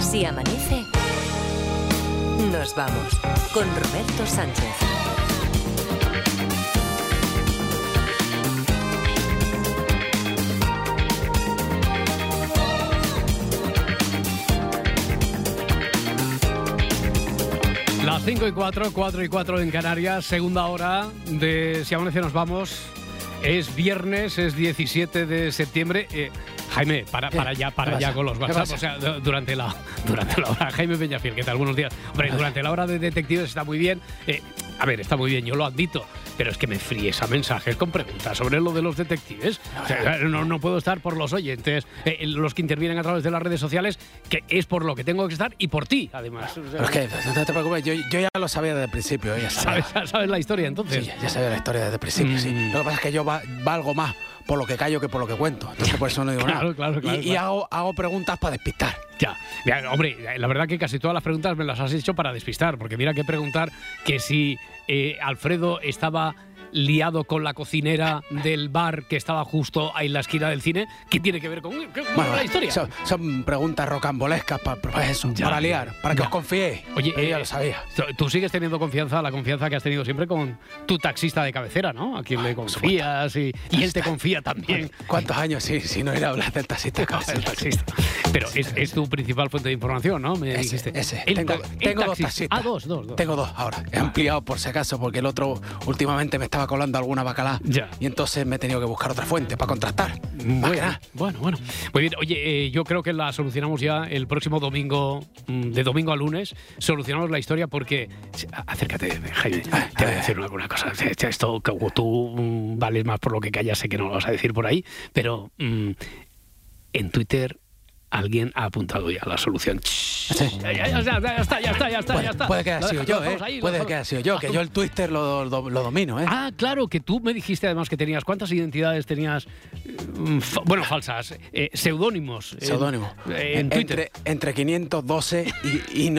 Si amanece, nos vamos con Roberto Sánchez. Las 5:04, 4:04 en Canarias, segunda hora de Si amanece nos vamos. Es viernes, es 17 de septiembre. Jaime, para ya con los WhatsApp, o sea, durante la hora. Jaime Peñafiel, ¿qué tal? Buenos días. Hombre, durante la hora de detectives está muy bien. A ver, está muy bien, yo lo admito, pero es que me fríes a mensajes con preguntas sobre lo de los detectives. O sea, no puedo estar por los oyentes, los que intervienen a través de las redes sociales, que es por lo que tengo que estar y por ti, además. O sea, pero es que no te preocupes, yo ya lo sabía desde el principio. ¿Sabes la historia entonces? Sí, ya sabía la historia desde el principio, sí. Lo que pasa es que yo valgo más por lo que callo que por lo que cuento. Entonces por eso no digo nada. Claro. Y hago preguntas para despistar. Ya, hombre, la verdad que casi todas las preguntas me las has hecho para despistar, porque mira que preguntar que si Alfredo estaba liado con la cocinera del bar que estaba justo ahí en la esquina del cine, ¿qué tiene que ver con la historia? Son preguntas rocambolescas para liar, para que os confiéis. Oye, ya lo sabía. Tú sigues teniendo la confianza que has tenido siempre con tu taxista de cabecera, ¿no? A quien le confías y él te confía también. ¿Cuántos años sí no ir a hablar del taxista de cabecera? Pero es tu principal fuente de información, ¿no? Me dijiste. Ese. Tengo dos taxistas. Dos. Tengo dos ahora. He ampliado por si acaso, porque el otro últimamente me estaba colando alguna bacalá. Ya. Y entonces me he tenido que buscar otra fuente para contrastar. Bueno. Muy bien. Oye, yo creo que la solucionamos ya el próximo domingo, de domingo a lunes. Solucionamos la historia porque... Acércate, Jaime. Te voy a decir alguna cosa. Esto, como tú vales más por lo que callas, sé que no lo vas a decir por ahí, pero en Twitter... Alguien ha apuntado ya la solución. Sí. Ya está. Puede que haya sido yo, Puede que haya sido yo, que yo el Twitter lo domino, Ah, claro, que tú me dijiste además que tenías... ¿Cuántas identidades tenías? Falsas. Seudónimos. Seudónimos. En Twitter. Entre 512 y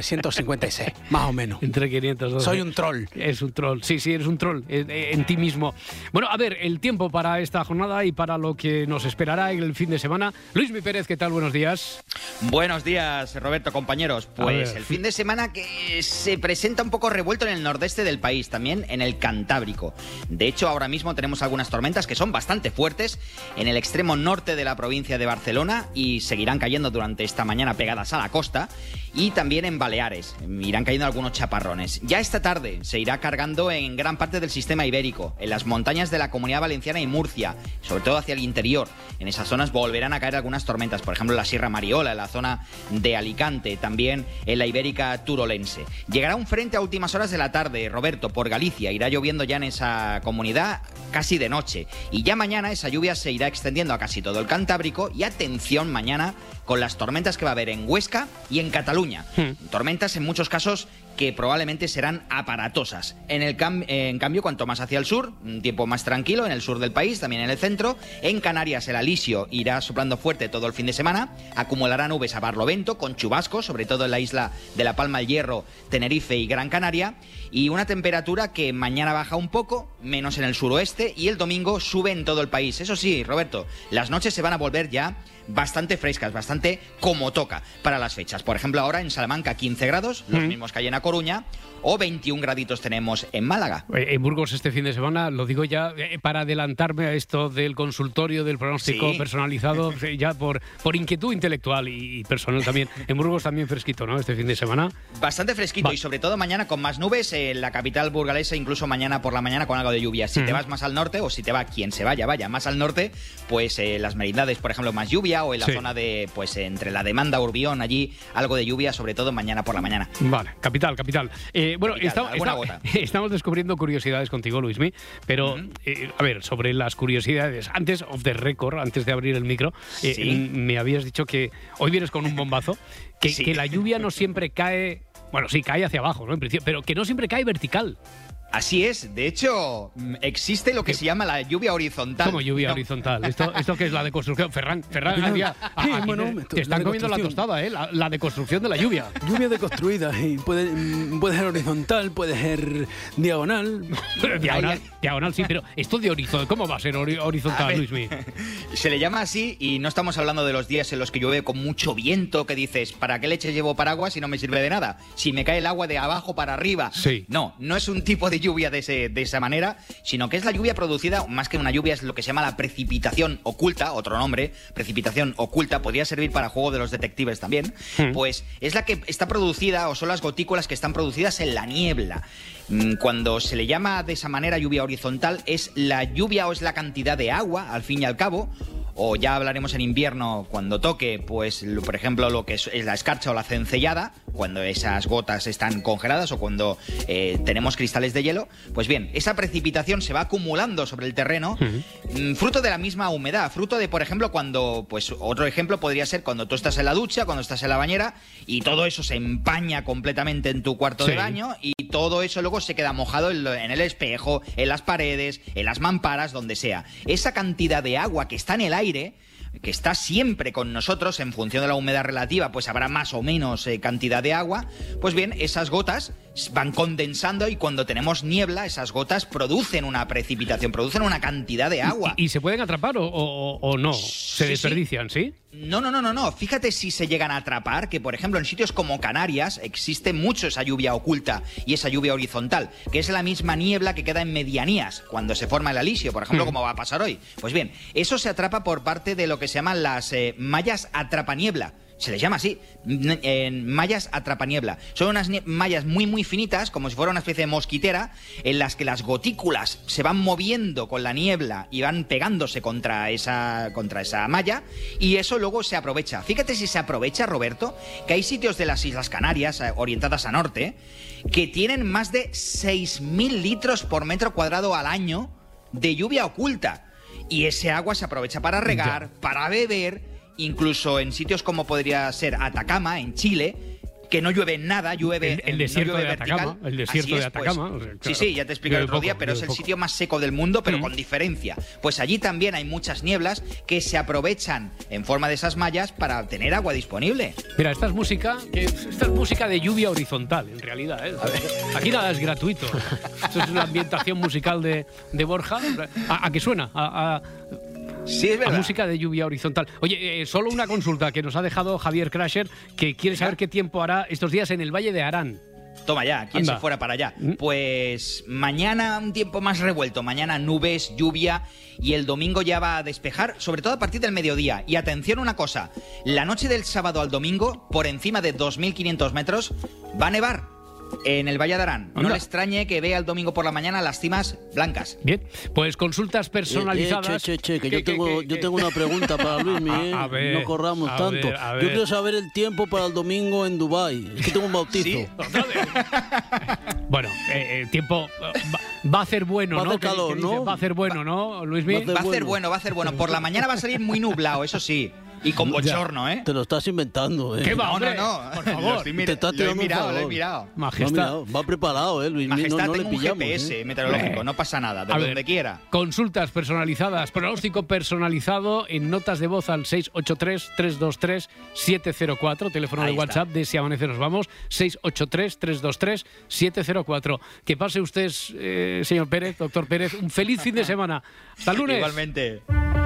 956, más o menos. Entre 512. Soy un troll. Es un troll. Sí, eres un troll en ti mismo. Bueno, a ver, el tiempo para esta jornada y para lo que nos esperará el fin de semana. Luismi Pérez, ¿qué tal? Buenos días. Buenos días, Roberto, compañeros. Pues el fin de semana que se presenta un poco revuelto en el nordeste del país, también en el Cantábrico. De hecho, ahora mismo tenemos algunas tormentas que son bastante fuertes en el extremo norte de la provincia de Barcelona y seguirán cayendo durante esta mañana pegadas a la costa. Y también en Baleares, irán cayendo algunos chaparrones. Ya esta tarde se irá cargando en gran parte del sistema ibérico, en las montañas de la Comunidad Valenciana y Murcia, sobre todo hacia el interior. En esas zonas volverán a caer algunas tormentas, por ejemplo en la Sierra Mariola, en la zona de Alicante, también en la ibérica turolense. Llegará un frente a últimas horas de la tarde, Roberto, por Galicia, irá lloviendo ya en esa comunidad casi de noche. Y ya mañana esa lluvia se irá extendiendo a casi todo el Cantábrico y atención mañana con las tormentas que va a haber en Huesca y en Cataluña. Tormentas en muchos casos que probablemente serán aparatosas. En cambio, cuanto más hacia el sur, un tiempo más tranquilo en el sur del país, también en el centro. En Canarias el alisio irá soplando fuerte todo el fin de semana, acumulará nubes a barlovento con chubascos, sobre todo en la isla de La Palma, El Hierro, Tenerife y Gran Canaria, y una temperatura que mañana baja un poco, menos en el suroeste, y el domingo sube en todo el país. Eso sí, Roberto, las noches se van a volver ya bastante frescas, bastante como toca para las fechas. Por ejemplo, ahora en Salamanca 15 grados, los mismos que hay en A Coruña, o 21 graditos tenemos en Málaga. En Burgos este fin de semana, lo digo ya para adelantarme a esto del consultorio del pronóstico personalizado, ya por inquietud intelectual y personal también. En Burgos también fresquito, ¿no? Este fin de semana. Bastante fresquito y sobre todo mañana con más nubes en la capital burgalesa, incluso mañana por la mañana con algo de lluvia. Si te vas más al norte, o si te va quien se vaya más al norte, pues las Merindades, por ejemplo, más lluvia, o en la zona de, pues entre la Demanda, Urbión, allí algo de lluvia, sobre todo mañana por la mañana. Vale, capital. Bueno, estamos descubriendo curiosidades contigo, Luismi, pero a ver, sobre las curiosidades, antes off the record, antes de abrir el micro, me habías dicho que hoy vienes con un bombazo, que la lluvia no siempre cae, bueno, sí, cae hacia abajo, ¿no? En principio, pero que no siempre cae vertical. Así es, de hecho, existe lo que se llama la lluvia horizontal. ¿Cómo lluvia horizontal? ¿Esto qué es la de construcción? Ferran, te están comiendo la tostada, ¿eh? La de construcción de la lluvia. Lluvia deconstruida, y puede ser horizontal, puede ser diagonal. Diagonal, sí, pero esto de horizontal, ¿cómo va a ser horizontal, Luismi? Se le llama así y no estamos hablando de los días en los que llueve con mucho viento, que dices, ¿para qué leche llevo paraguas si no me sirve de nada? Si me cae el agua de abajo para arriba. Sí. No es un tipo de lluvia de esa manera, sino que es la lluvia producida, más que una lluvia, es lo que se llama la precipitación oculta, otro nombre, precipitación oculta, podría servir para juego de los detectives también, pues es la que está producida, o son las gotículas que están producidas en la niebla. Cuando se le llama de esa manera lluvia horizontal, es la lluvia o es la cantidad de agua, al fin y al cabo, o ya hablaremos en invierno cuando toque, pues por ejemplo lo que es la escarcha o la cencellada, cuando esas gotas están congeladas o cuando tenemos cristales de hielo. Pues bien, esa precipitación se va acumulando sobre el terreno, fruto de la misma humedad, fruto de, por ejemplo, cuando, pues otro ejemplo podría ser cuando tú estás en la ducha, cuando estás en la bañera y todo eso se empaña completamente en tu cuarto de baño y todo eso luego se queda mojado en el espejo, en las paredes, en las mamparas, donde sea. Esa cantidad de agua que está en el aire, que está siempre con nosotros, en función de la humedad relativa, pues habrá más o menos cantidad de agua, pues bien, esas gotas van condensando y cuando tenemos niebla, esas gotas producen una precipitación, producen una cantidad de agua. ¿Y se pueden atrapar o no? ¿Se desperdician, sí? No. Fíjate si se llegan a atrapar, que por ejemplo en sitios como Canarias existe mucho esa lluvia oculta y esa lluvia horizontal, que es la misma niebla que queda en medianías, cuando se forma el alisio, por ejemplo, como va a pasar hoy. Pues bien, eso se atrapa por parte de lo que se llaman las mallas atrapaniebla. Se les llama así, mallas atrapaniebla. Son unas mallas muy finitas, como si fuera una especie de mosquitera, en las que las gotículas se van moviendo con la niebla y van pegándose contra esa malla, y eso luego se aprovecha. Fíjate si se aprovecha, Roberto, que hay sitios de las Islas Canarias, orientadas a norte, que tienen más de 6.000 litros por metro cuadrado al año de lluvia oculta. Y ese agua se aprovecha para regar, para beber. Incluso en sitios como podría ser Atacama, en Chile, que no llueve nada, llueve el desierto no llueve de Atacama, vertical. el desierto de Atacama. Pues, claro, sí, ya te expliqué el otro día, pero es el sitio más seco del mundo, pero con diferencia. Pues allí también hay muchas nieblas que se aprovechan en forma de esas mallas para tener agua disponible. Mira, esta es música de lluvia horizontal, en realidad, ¿eh? Aquí nada es gratuito. Esto es la ambientación musical de Borja. ¿A qué suena? Sí, es verdad. La música de lluvia horizontal. Oye, solo una consulta que nos ha dejado Javier Crasher, que quiere saber qué tiempo hará estos días en el Valle de Arán. Toma ya, ¿quién se fuera para allá? Pues mañana un tiempo más revuelto, mañana nubes, lluvia, y el domingo ya va a despejar, sobre todo a partir del mediodía. Y atención una cosa, la noche del sábado al domingo, por encima de 2.500 metros, va a nevar en el Valle de Arán. No le extrañe que vea el domingo por la mañana las cimas blancas. Bien, pues consultas personalizadas. Yo tengo una pregunta para Luismi, A ver, no corramos tanto. Yo quiero saber el tiempo para el domingo en Dubái. Es que tengo un bautizo. ¿Sí? Bueno, el tiempo va a hacer bueno, va ¿no? a hacer calor, ¿no? Va a hacer bueno, ¿no, Luismi? Va a hacer bueno. Por la mañana va a salir muy nublado, eso sí. Y con bochorno, ¿eh? Te lo estás inventando, ¿eh? ¿Qué va, hombre? No. Por favor. Te estás tirando un favor. Lo he mirado. Majestad. Va preparado, Luis. Majestad, no tengo le pillamos, un GPS meteorológico, no pasa nada, de donde quiera. Consultas personalizadas, pronóstico personalizado en notas de voz al 683-323-704, teléfono de WhatsApp de Si Amanece Nos Vamos, 683-323-704. Que pase usted, señor Pérez, doctor Pérez, un feliz fin de semana. Hasta el lunes. Igualmente.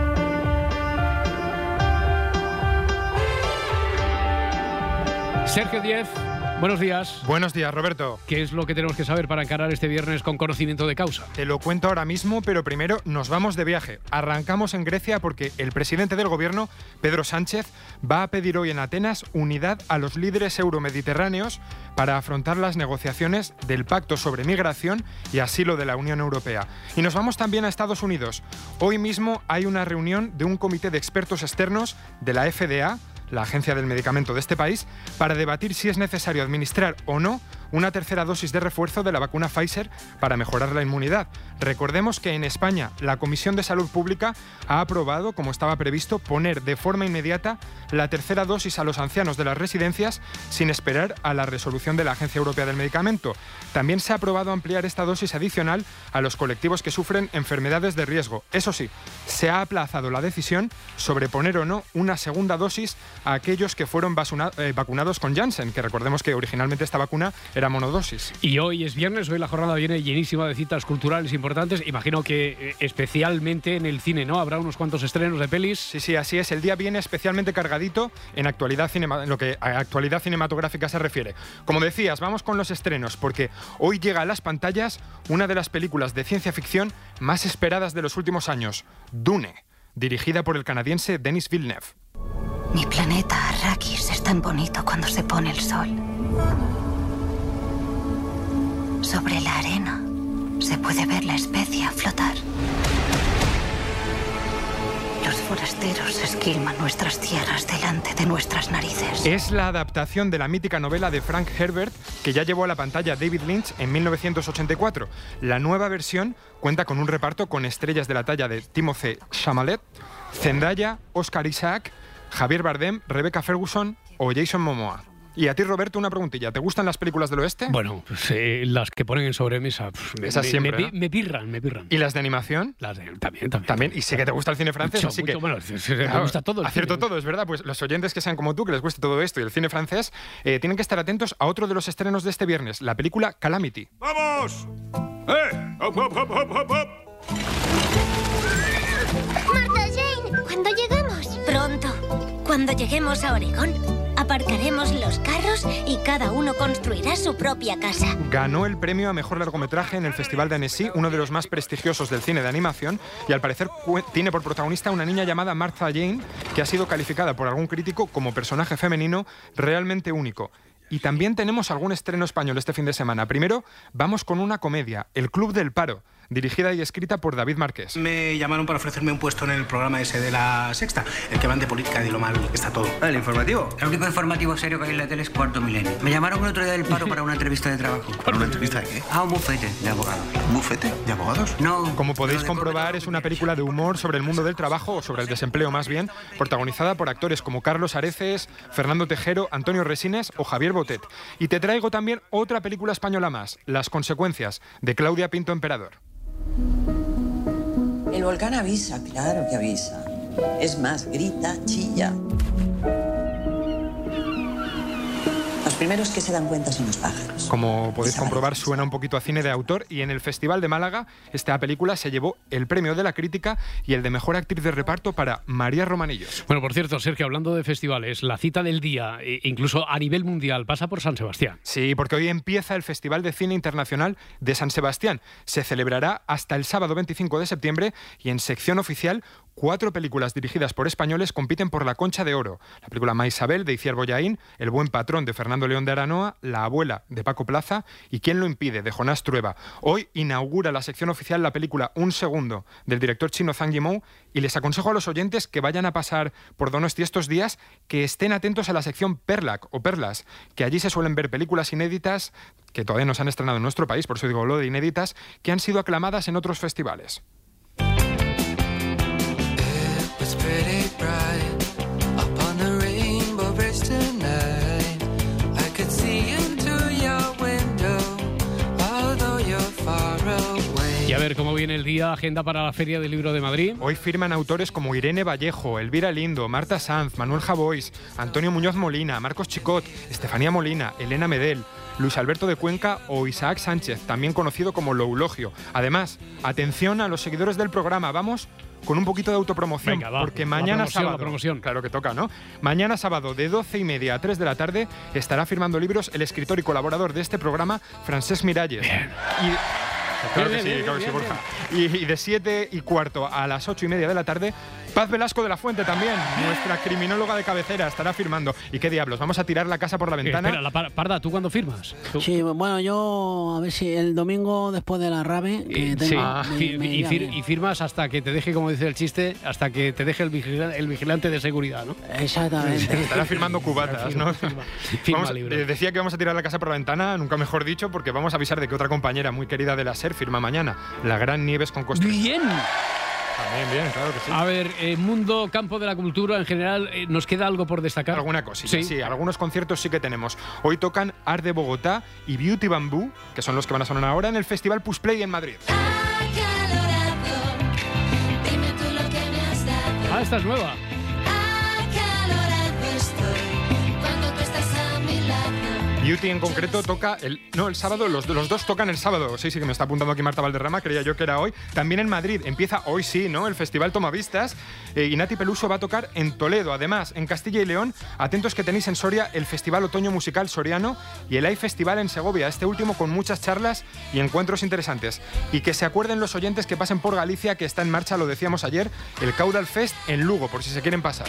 Sergio Díez, buenos días. Buenos días, Roberto. ¿Qué es lo que tenemos que saber para encarar este viernes con conocimiento de causa? Te lo cuento ahora mismo, pero primero nos vamos de viaje. Arrancamos en Grecia porque el presidente del gobierno, Pedro Sánchez, va a pedir hoy en Atenas unidad a los líderes euromediterráneos para afrontar las negociaciones del Pacto sobre Migración y Asilo de la Unión Europea. Y nos vamos también a Estados Unidos. Hoy mismo hay una reunión de un comité de expertos externos de la FDA, la Agencia del Medicamento de este país, para debatir si es necesario administrar o no una tercera dosis de refuerzo de la vacuna Pfizer para mejorar la inmunidad. Recordemos que en España la Comisión de Salud Pública ha aprobado, como estaba previsto, poner de forma inmediata la tercera dosis a los ancianos de las residencias sin esperar a la resolución de la Agencia Europea del Medicamento. También se ha aprobado ampliar esta dosis adicional a los colectivos que sufren enfermedades de riesgo. Eso sí, se ha aplazado la decisión sobre poner o no una segunda dosis a aquellos que fueron vacunados con Janssen, que recordemos que originalmente esta vacuna era monodosis. Y hoy es viernes, hoy la jornada viene llenísima de citas culturales importantes. Imagino que especialmente en el cine, ¿no? Habrá unos cuantos estrenos de pelis. Sí, así es. El día viene especialmente cargadito en lo que a actualidad cinematográfica se refiere. Como decías, vamos con los estrenos, porque hoy llega a las pantallas una de las películas de ciencia ficción más esperadas de los últimos años, Dune, dirigida por el canadiense Denis Villeneuve. Mi planeta Arrakis es tan bonito cuando se pone el sol. Sobre la arena se puede ver la especia flotar. Los forasteros esquilman nuestras tierras delante de nuestras narices. Es la adaptación de la mítica novela de Frank Herbert que ya llevó a la pantalla David Lynch en 1984. La nueva versión cuenta con un reparto con estrellas de la talla de Timothée Chalamet, Zendaya, Oscar Isaac, Javier Bardem, Rebecca Ferguson o Jason Momoa. Y a ti, Roberto, una preguntilla. ¿Te gustan las películas del oeste? Bueno, pues, las que ponen en sobremesa. Esas siempre, ¿no? me pirran. ¿Y las de animación? Las de, también. Y sí que te gusta el cine francés, mucho, así mucho, que... Bueno, me gusta todo. Acierto todo, es verdad. Pues los oyentes que sean como tú, que les guste todo esto y el cine francés, tienen que estar atentos a otro de los estrenos de este viernes, la película Calamity. ¡Vamos! ¡Hop, hop, hop, hop, hop, hop! Martha Jane, ¿cuándo llegamos? Pronto. Cuando lleguemos a Oregón, aparcaremos los carros y cada uno construirá su propia casa. Ganó el premio a mejor largometraje en el Festival de Annecy, uno de los más prestigiosos del cine de animación, y al parecer tiene por protagonista una niña llamada Martha Jane, que ha sido calificada por algún crítico como personaje femenino realmente único. Y también tenemos algún estreno español este fin de semana. Primero, vamos con una comedia, El Club del Paro, dirigida y escrita por David Márquez. Me llamaron para ofrecerme un puesto en el programa ese de La Sexta, el que van de política y de lo mal que está todo. ¿El informativo? El único informativo serio que hay en la tele es Cuarto Milenio. Me llamaron el otro día del paro para una entrevista de trabajo. ¿Para una entrevista de qué? Un bufete de abogados. ¿Un bufete de abogados? No. Como podéis comprobar, es una película de humor sobre el mundo del trabajo, o sobre el desempleo más bien, protagonizada por actores como Carlos Areces, Fernando Tejero, Antonio Resines o Javier Botet. Y te traigo también otra película española más, Las consecuencias, de Claudia Pinto Emperador. El volcán avisa, claro que avisa. Es más, grita, chilla. Los primeros que se dan cuenta son los pájaros. Como podéis comprobar, suena un poquito a cine de autor, y en el Festival de Málaga esta película se llevó el premio de la crítica y el de mejor actriz de reparto para María Romanillos. Bueno, por cierto, Sergio, hablando de festivales, la cita del día, incluso a nivel mundial, pasa por San Sebastián. Sí, porque hoy empieza el Festival de Cine Internacional de San Sebastián. Se celebrará hasta el sábado 25 de septiembre y en sección oficial 4 películas dirigidas por españoles compiten por la Concha de Oro. La película Ma Isabel, de Iciar Bollaín, El buen patrón, de Fernando León de Aranoa, La abuela, de Paco Plaza y ¿Quién lo impide?, de Jonás Trueba. Hoy inaugura la sección oficial la película Un segundo, del director chino Zhang Yimou, y les aconsejo a los oyentes que vayan a pasar por Donosti estos días que estén atentos a la sección Perlac o Perlas, que allí se suelen ver películas inéditas que todavía no se han estrenado en nuestro país, por eso digo lo de inéditas, que han sido aclamadas en otros festivales. Y a ver cómo viene el día, agenda para la Feria del Libro de Madrid. Hoy firman autores como Irene Vallejo, Elvira Lindo, Marta Sanz, Manuel Javois, Antonio Muñoz Molina, Marcos Chicot, Estefanía Molina, Elena Medel, Luis Alberto de Cuenca o Isaac Sánchez, también conocido como Loulogio. Además, atención a los seguidores del programa, vamos con un poquito de autopromoción. Venga, va, porque mañana sábado, la promoción. Claro que toca, ¿no? Mañana sábado de 12:30 a 3 de la tarde estará firmando libros el escritor y colaborador de este programa, Francesc Miralles. Claro que sí, Borja. Y de 7:15 a las 8:30 de la tarde, Paz Velasco de la Fuente también, nuestra criminóloga de cabecera, estará firmando. ¿Y qué diablos? ¿Vamos a tirar la casa por la ventana? Espera, Parda, ¿tú cuándo firmas? ¿Tú? Sí, bueno, yo a ver si el domingo después de la RAVE que tengo, y firmas hasta que te deje, como dice el chiste, hasta que te deje el vigilante de seguridad, ¿no? Exactamente. Estará firmando cubatas, ¿no? Decía que vamos a tirar la casa por la ventana, nunca mejor dicho, porque vamos a avisar de que otra compañera muy querida de la SER firma mañana, la gran Nieves con Construcción. ¡Bien! También, bien, claro que sí. A ver, mundo, campo de la cultura en general, ¿nos queda algo por destacar? Alguna cosilla, sí, algunos conciertos sí que tenemos. Hoy tocan Art de Bogotá y Beauty Bamboo, que son los que van a sonar ahora en el Festival Push Play en Madrid. Ah, esta es nueva. Beauty en concreto toca el sábado, los dos tocan el sábado. Sí, que me está apuntando aquí Marta Valderrama, creía yo que era hoy. También en Madrid, empieza hoy sí, ¿no? El Festival Tomavistas. Y Nati Peluso va a tocar en Toledo. Además, en Castilla y León, atentos que tenéis en Soria el Festival Otoño Musical Soriano y el iFestival en Segovia. Este último con muchas charlas y encuentros interesantes. Y que se acuerden los oyentes que pasen por Galicia, que está en marcha, lo decíamos ayer, el Caudal Fest en Lugo, por si se quieren pasar.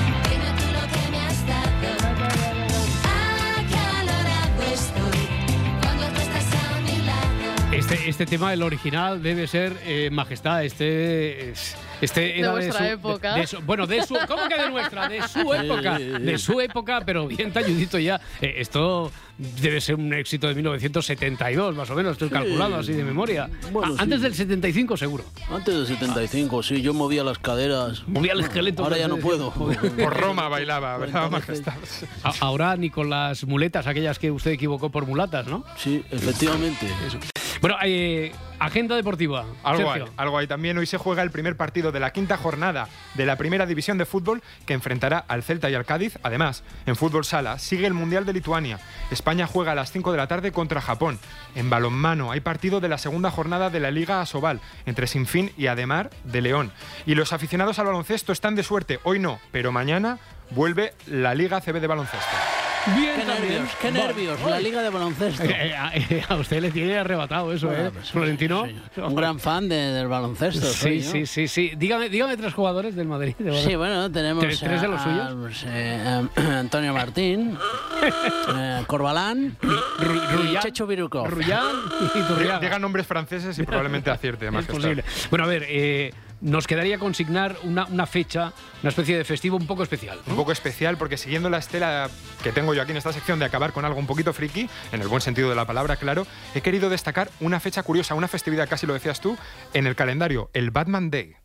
Este tema, el original, debe ser Majestad. Este era de vuestra época. ¿Cómo que de nuestra? De su época. De su época, pero bien talludito ya. Esto debe ser un éxito de 1972, más o menos, estoy calculando así de memoria. Bueno, antes del 75, seguro. Antes del 75, sí, yo movía las caderas. Movía el esqueleto. Ahora ya no puedo. Por Roma bailaba, ¿verdad, Majestad? Ahora ni con las muletas, aquellas que usted equivocó por mulatas, ¿no? Sí, efectivamente. Eso. Bueno, agenda deportiva. Algo hay también. Hoy se juega el primer partido de la quinta jornada de la primera división de fútbol que enfrentará al Celta y al Cádiz. Además, en fútbol sala sigue el Mundial de Lituania. España juega a las 5 de la tarde contra Japón. En balonmano hay partido de la segunda jornada de la Liga Asobal entre Sinfín y Ademar de León. Y los aficionados al baloncesto están de suerte. Hoy no, pero mañana vuelve la Liga ACB de baloncesto. Bien, qué nervios, la Liga de baloncesto. A usted le tiene arrebatado eso, bueno, pues, Florentino. Sí, un gran fan del baloncesto. Sí. Dígame 3 jugadores del Madrid. Sí, bueno, tenemos ¿Tres de los suyos? Antonio Martín, Corbalán y Checho Viruco. Rullán y Turriaga. Diga nombres franceses y probablemente acierte. Es posible. Bueno, a ver, nos quedaría consignar una fecha, una especie de festivo un poco especial, ¿no? Un poco especial, porque siguiendo la estela que tengo yo aquí en esta sección de acabar con algo un poquito friki, en el buen sentido de la palabra, claro, he querido destacar una fecha curiosa, una festividad, casi lo decías tú, en el calendario, el Batman Day.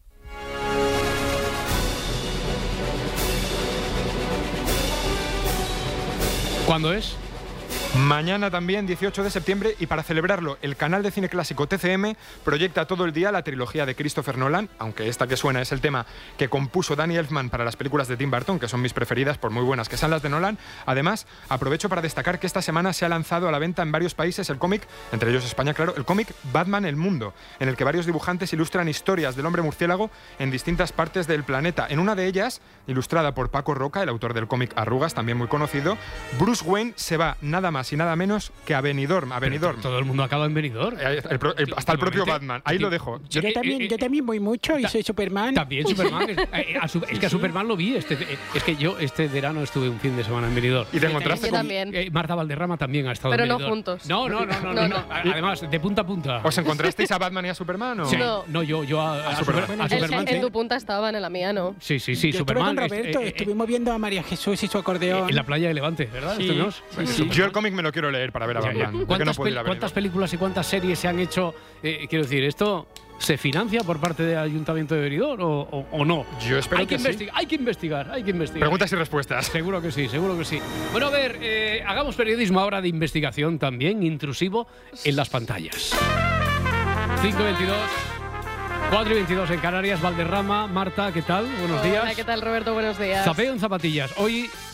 ¿Cuándo es? Mañana también, 18 de septiembre, y para celebrarlo, el canal de cine clásico TCM proyecta todo el día la trilogía de Christopher Nolan, aunque esta que suena es el tema que compuso Danny Elfman para las películas de Tim Burton, que son mis preferidas por muy buenas que sean las de Nolan. Además, aprovecho para destacar que esta semana se ha lanzado a la venta en varios países el cómic, entre ellos España, claro, el cómic Batman El Mundo, en el que varios dibujantes ilustran historias del hombre murciélago en distintas partes del planeta. En una de ellas, ilustrada por Paco Roca, el autor del cómic Arrugas, también muy conocido, Bruce Wayne se va nada más y nada menos que a Benidorm. Todo el mundo acaba en Benidorm. Hasta el propio Batman. Ahí lo dejo. Yo también voy mucho y soy Superman. También Superman. Es que a Superman lo vi. Es que yo este verano estuve un fin de semana en Benidorm. ¿Y te encontraste con...? Marta Valderrama también ha estado en Benidorm. Pero no juntos. No. Además, de punta a punta. ¿Os encontrasteis a Batman y a Superman? ¿O? Sí. No, yo a Superman. En tu punta estaban, en la mía no. Sí, yo Superman. Estuve con Roberto, estuvimos viendo a María Jesús y su acordeón. En la playa de Levante, ¿verdad? Sí. Yo el cómic me lo quiero leer para ver a Batman. ¿Cuántas películas y cuántas series se han hecho? Quiero decir, ¿esto se financia por parte del Ayuntamiento de Benidorm o no? Yo espero que sí. Hay que investigar. Preguntas y respuesestas. Seguro que sí. Bueno, a ver, hagamos periodismo ahora de investigación también, intrusivo, en las pantallas. 5:22. 4:22 en Canarias. Valderrama, Marta, ¿qué tal? Buenos días. Hola, ¿qué tal, Roberto? Buenos días. Zapeo en zapatillas. Hoy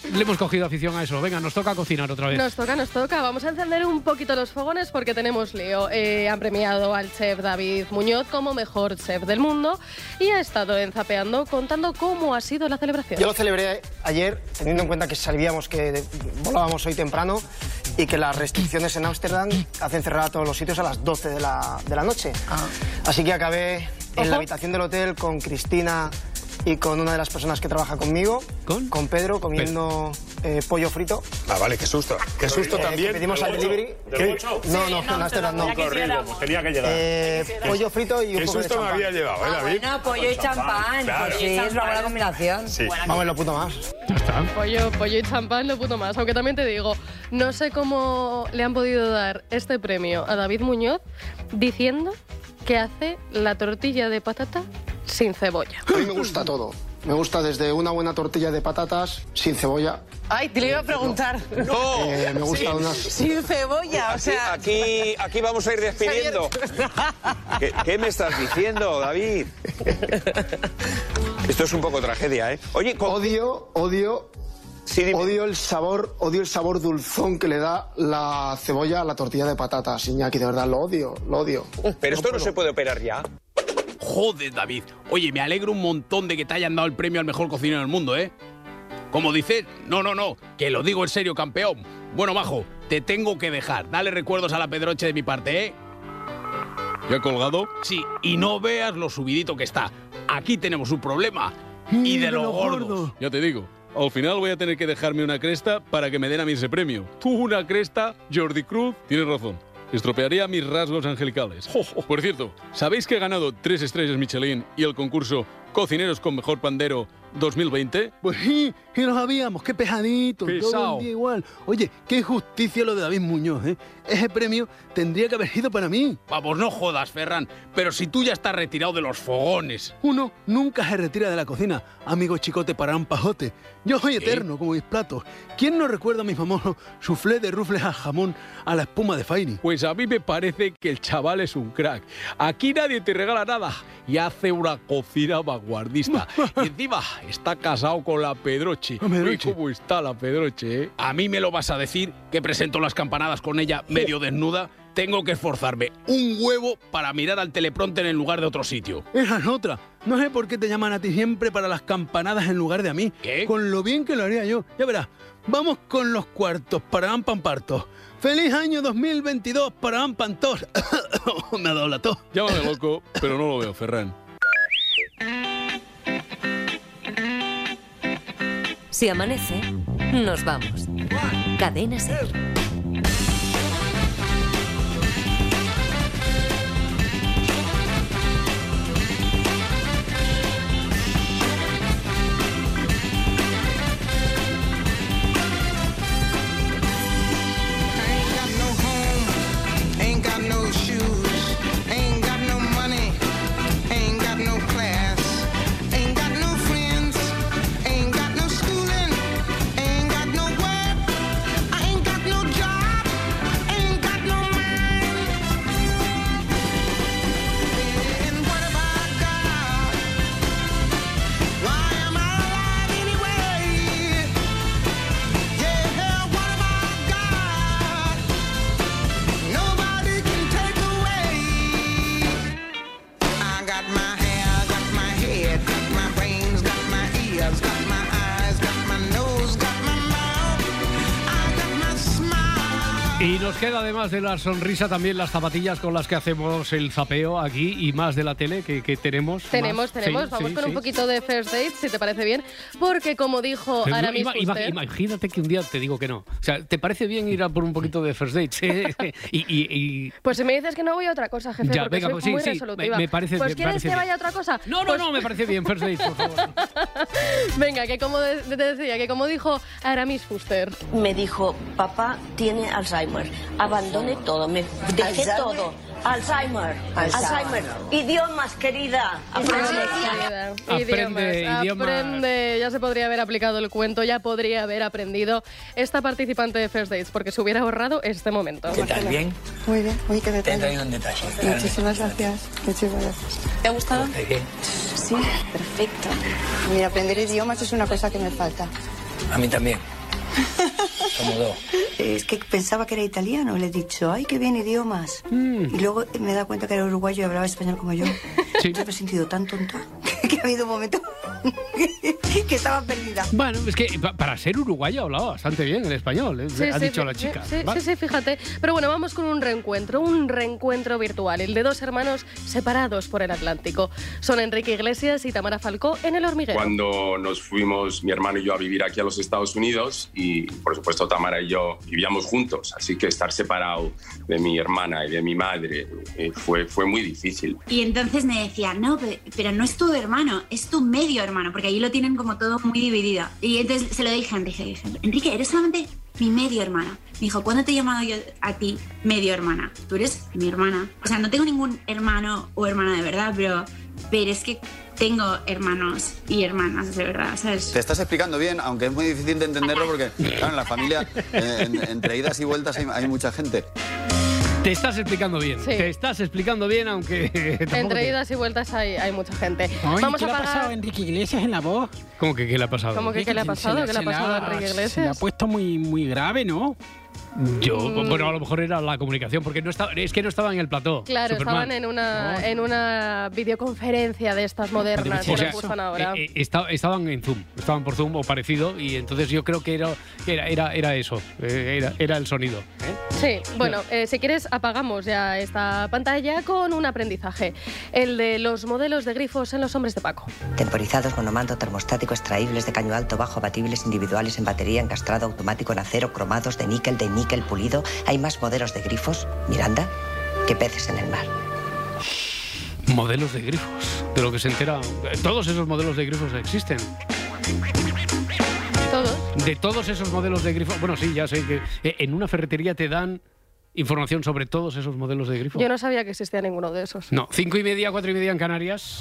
le hemos cogido afición a eso. Venga, nos toca cocinar otra vez. Nos toca. Vamos a encender un poquito los fogones porque tenemos lío. Han premiado al chef David Muñoz como mejor chef del mundo y ha estado en Zapeando contando cómo ha sido la celebración. Yo lo celebré ayer, teniendo en cuenta que sabíamos que volábamos hoy temprano y que las restricciones en Ámsterdam hacen cerrar a todos los sitios a las 12 de la noche. Así que acabé en la habitación del hotel con Cristina y con una de las personas que trabaja conmigo, con Pedro, comiendo pollo frito. Ah, vale, qué susto. Qué susto también. Pedimos al delivery. No, en Ámsterdam no. Horrible, pues tenía que llegar. Pollo frito y un qué poco de susto me champán. había llevado, David? Bueno, pollo y champán. Claro. Pues sí, es una buena combinación. Sí. Vamos en lo puto más. Ya está. Pollo y champán, lo puto más. Aunque también te digo, no sé cómo le han podido dar este premio a David Muñoz diciendo que hace la tortilla de patata sin cebolla. A mí me gusta todo. Me gusta desde una buena tortilla de patatas sin cebolla. Ay, te lo iba a preguntar. No. Me gustan unas... Sin cebolla, o sea... Aquí vamos a ir despidiendo. ¿Qué me estás diciendo, David? Esto es un poco tragedia, ¿eh? Oye, Odio el sabor dulzón que le da la cebolla a la tortilla de patatas, Iñaki, de verdad, lo odio. Pero esto no se puede operar ya. Joder, David. Oye, me alegro un montón de que te hayan dado el premio al mejor cocinero del mundo, ¿eh? Como dices, no, que lo digo en serio, campeón. Bueno, majo, te tengo que dejar. Dale recuerdos a la Pedroche de mi parte, ¿eh? ¿Ya he colgado? Sí, y no veas lo subidito que está. Aquí tenemos un problema. Y de lo gordos. Ya te digo. Al final voy a tener que dejarme una cresta para que me den a mí ese premio. Tú una cresta, Jordi Cruz, tienes razón. Estropearía mis rasgos angelicales. Por cierto, ¿sabéis que he ganado 3 estrellas Michelin y el concurso Cocineros con Mejor Pandero 2020? Pues sí, que lo sabíamos, qué pejadito, todo el día igual. Oye, qué injusticia lo de David Muñoz, ¿eh? Ese premio tendría que haber sido para mí. Vamos, no jodas, Ferran, pero si tú ya estás retirado de los fogones. Uno nunca se retira de la cocina, amigo chicote para un pajote. Yo soy eterno, como mis platos. ¿Quién no recuerda mi famoso soufflé de rufles al jamón a la espuma de Faini? Pues a mí me parece que el chaval es un crack. Aquí nadie te regala nada y hace una cocina vanguardista. Y encima está casado con la Pedroche. ¿Y cómo está la Pedroche, eh? ¿A mí me lo vas a decir que presento las campanadas con ella medio desnuda? Tengo que esforzarme un huevo para mirar al teleprompter en lugar de otro sitio. Esa es otra. No sé por qué te llaman a ti siempre para las campanadas en lugar de a mí. ¿Qué? Con lo bien que lo haría yo. Ya verás. Vamos con los cuartos para Ampanpartos. ¡Feliz año 2022 para Ampantos! Me ha dado la tos. Llámame loco, pero no lo veo, Ferran. Si amanece, nos vamos. Cadena SER. Y nos queda, además de la sonrisa, también las zapatillas con las que hacemos el zapeo aquí y más de la tele que tenemos. Tenemos. Sí, Vamos con un poquito de first date, si te parece bien, porque como dijo Pero Aramis Fuster... Imagínate que un día te digo que no. O sea, ¿te parece bien ir a por un poquito de first date? Pues si me dices que no, voy a otra cosa, jefe, ya, porque venga, soy pues muy sí, resolutiva. me parece pues bien. ¿quieres que vaya a otra cosa? No, me parece bien, first date, por favor. Venga, que como te decía, que como dijo Aramis Fuster... Me dijo, papá tiene Alzheimer, abandone todo, me dejé todo. Alzheimer. Idiomas, querida. Aprende. Ya se podría haber aplicado el cuento, ya podría haber aprendido esta participante de First Dates, porque se hubiera ahorrado este momento. ¿Qué tal? ¿Bien? Muy bien. Uy, qué Te he detalle. traído un detalle. Muchísimas gracias. Muchísimas gracias. ¿Te ha gustado? Muy bien. Sí, perfecto. Mira, aprender idiomas es una cosa que me falta. A mí también. Se mudó. Es que pensaba que era italiano. Le he dicho, ay, qué bien idiomas. Y luego me he dado cuenta que era uruguayo y hablaba español como yo. Sí. Yo me he sentido tan tonta que ha habido un momento que estaba perdida. Bueno, es que para ser uruguayo hablaba bastante bien el español, ha dicho la chica. Sí, fíjate. Pero bueno, vamos con un reencuentro virtual, el de dos hermanos separados por el Atlántico. Son Enrique Iglesias y Tamara Falcó en El Hormiguero. Cuando nos fuimos, mi hermano y yo, a vivir aquí a los Estados Unidos, y por supuesto Tamara y yo vivíamos juntos, así que estar separado de mi hermana y de mi madre fue muy difícil. Y entonces me decía, no, pero no es tu hermano, es tu medio hermano, porque allí lo tienen como todo muy dividido. Y entonces se lo dije a Enrique, Enrique, eres solamente mi medio hermana. Me dijo, ¿cuándo te he llamado yo a ti medio hermana? Tú eres mi hermana. O sea, no tengo ningún hermano o hermana de verdad, pero es que tengo hermanos y hermanas de verdad, ¿sabes? Te estás explicando bien, aunque es muy difícil de entenderlo porque, claro, en la familia, entre idas y vueltas hay mucha gente. Te estás explicando bien, Te estás explicando bien, aunque... Entre idas y vueltas hay mucha gente. Oye, Vamos ¿qué a le ha pagar... pasado a Enrique Iglesias en la voz? ¿Cómo que qué le ha pasado? ¿Cómo que qué le ha pasado? ¿Qué le ha pasado a Enrique Iglesias? Se le ha puesto muy grave, ¿no? Bueno, a lo mejor era la comunicación, porque no estaba en el plató. Claro, Superman. Estaban en una videoconferencia de estas modernas que nos gustan ahora. Estaban en Zoom, estaban por Zoom o parecido, y entonces yo creo que era eso, era el sonido. Sí, bueno, si quieres apagamos ya esta pantalla con un aprendizaje, el de los modelos de grifos en los hombres de Paco. Temporizados, monomando, termostático, extraíbles, de caño alto, bajo, abatibles, individuales, en batería, encastrado, automático, en acero, cromados, de níquel pulido. Hay más modelos de grifos, Miranda, que peces en el mar. Modelos de grifos, de lo que se entera. Todos esos modelos de grifos existen. ¿Todos? De todos esos modelos de grifos. Bueno, sí, ya sé que en una ferretería te dan información sobre todos esos modelos de grifos. Yo no sabía que existía ninguno de esos. No, 5:30, 4:30 en Canarias.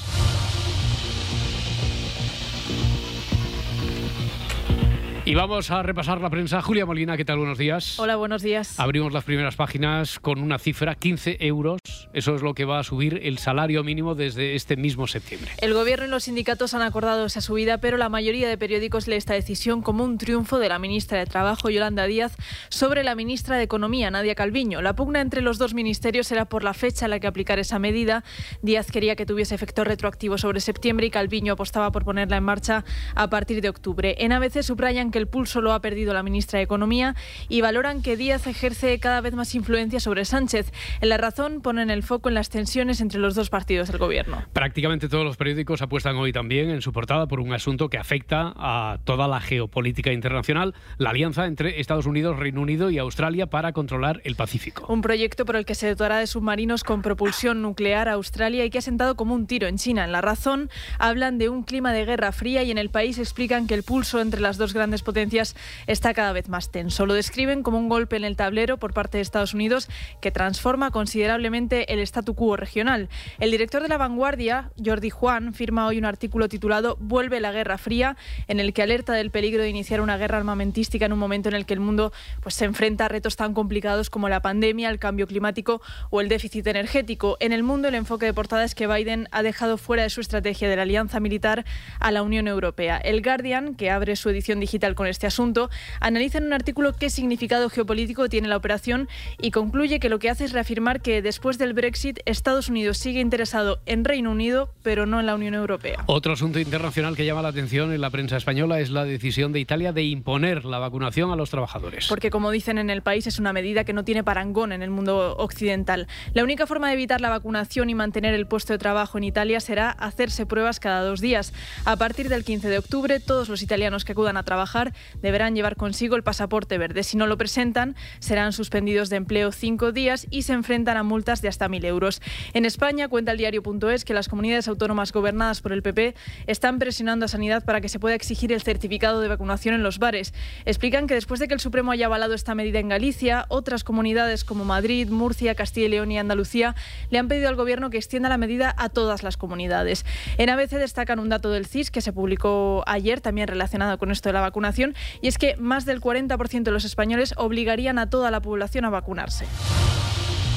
Y vamos a repasar la prensa. Julia Molina, ¿qué tal? Buenos días. Hola, buenos días. Abrimos las primeras páginas con una cifra, 15 euros. Eso es lo que va a subir el salario mínimo desde este mismo septiembre. El Gobierno y los sindicatos han acordado esa subida, pero la mayoría de periódicos lee esta decisión como un triunfo de la ministra de Trabajo, Yolanda Díaz, sobre la ministra de Economía, Nadia Calviño. La pugna entre los dos ministerios era por la fecha en la que aplicar esa medida. Díaz quería que tuviese efecto retroactivo sobre septiembre y Calviño apostaba por ponerla en marcha a partir de octubre. En ABC subrayan que el pulso lo ha perdido la ministra de Economía y valoran que Díaz ejerce cada vez más influencia sobre Sánchez. En La Razón ponen el foco en las tensiones entre los dos partidos del Gobierno. Prácticamente todos los periódicos apuestan hoy también en su portada por un asunto que afecta a toda la geopolítica internacional, la alianza entre Estados Unidos, Reino Unido y Australia para controlar el Pacífico. Un proyecto por el que se dotará de submarinos con propulsión nuclear a Australia y que ha sentado como un tiro en China. En La Razón hablan de un clima de guerra fría y en El País explican que el pulso entre las dos grandes potencias está cada vez más tenso. Lo describen como un golpe en el tablero por parte de Estados Unidos que transforma considerablemente el statu quo regional. El director de La Vanguardia, Jordi Juan, firma hoy un artículo titulado «Vuelve la Guerra Fría», en el que alerta del peligro de iniciar una guerra armamentística en un momento en el que el mundo se enfrenta a retos tan complicados como la pandemia, el cambio climático o el déficit energético. En El Mundo, el enfoque de portada es que Biden ha dejado fuera de su estrategia de la alianza militar a la Unión Europea. El Guardian, que abre su edición digital con este asunto, analiza en un artículo qué significado geopolítico tiene la operación y concluye que lo que hace es reafirmar que después del Brexit Estados Unidos sigue interesado en Reino Unido, pero no en la Unión Europea. Otro asunto internacional que llama la atención en la prensa española es la decisión de Italia de imponer la vacunación a los trabajadores. Porque, como dicen en El País, es una medida que no tiene parangón en el mundo occidental. La única forma de evitar la vacunación y mantener el puesto de trabajo en Italia será hacerse pruebas cada 2 días. A partir del 15 de octubre, todos los italianos que acudan a trabajar deberán llevar consigo el pasaporte verde. Si no lo presentan, serán suspendidos de empleo 5 días y se enfrentan a multas de hasta 1.000 euros. En España, cuenta el diario.es que las comunidades autónomas gobernadas por el PP están presionando a Sanidad para que se pueda exigir el certificado de vacunación en los bares. Explican que después de que el Supremo haya avalado esta medida en Galicia, otras comunidades como Madrid, Murcia, Castilla y León y Andalucía le han pedido al Gobierno que extienda la medida a todas las comunidades. En ABC destacan un dato del CIS que se publicó ayer, también relacionado con esto de la vacunación, y es que más del 40% de los españoles obligarían a toda la población a vacunarse.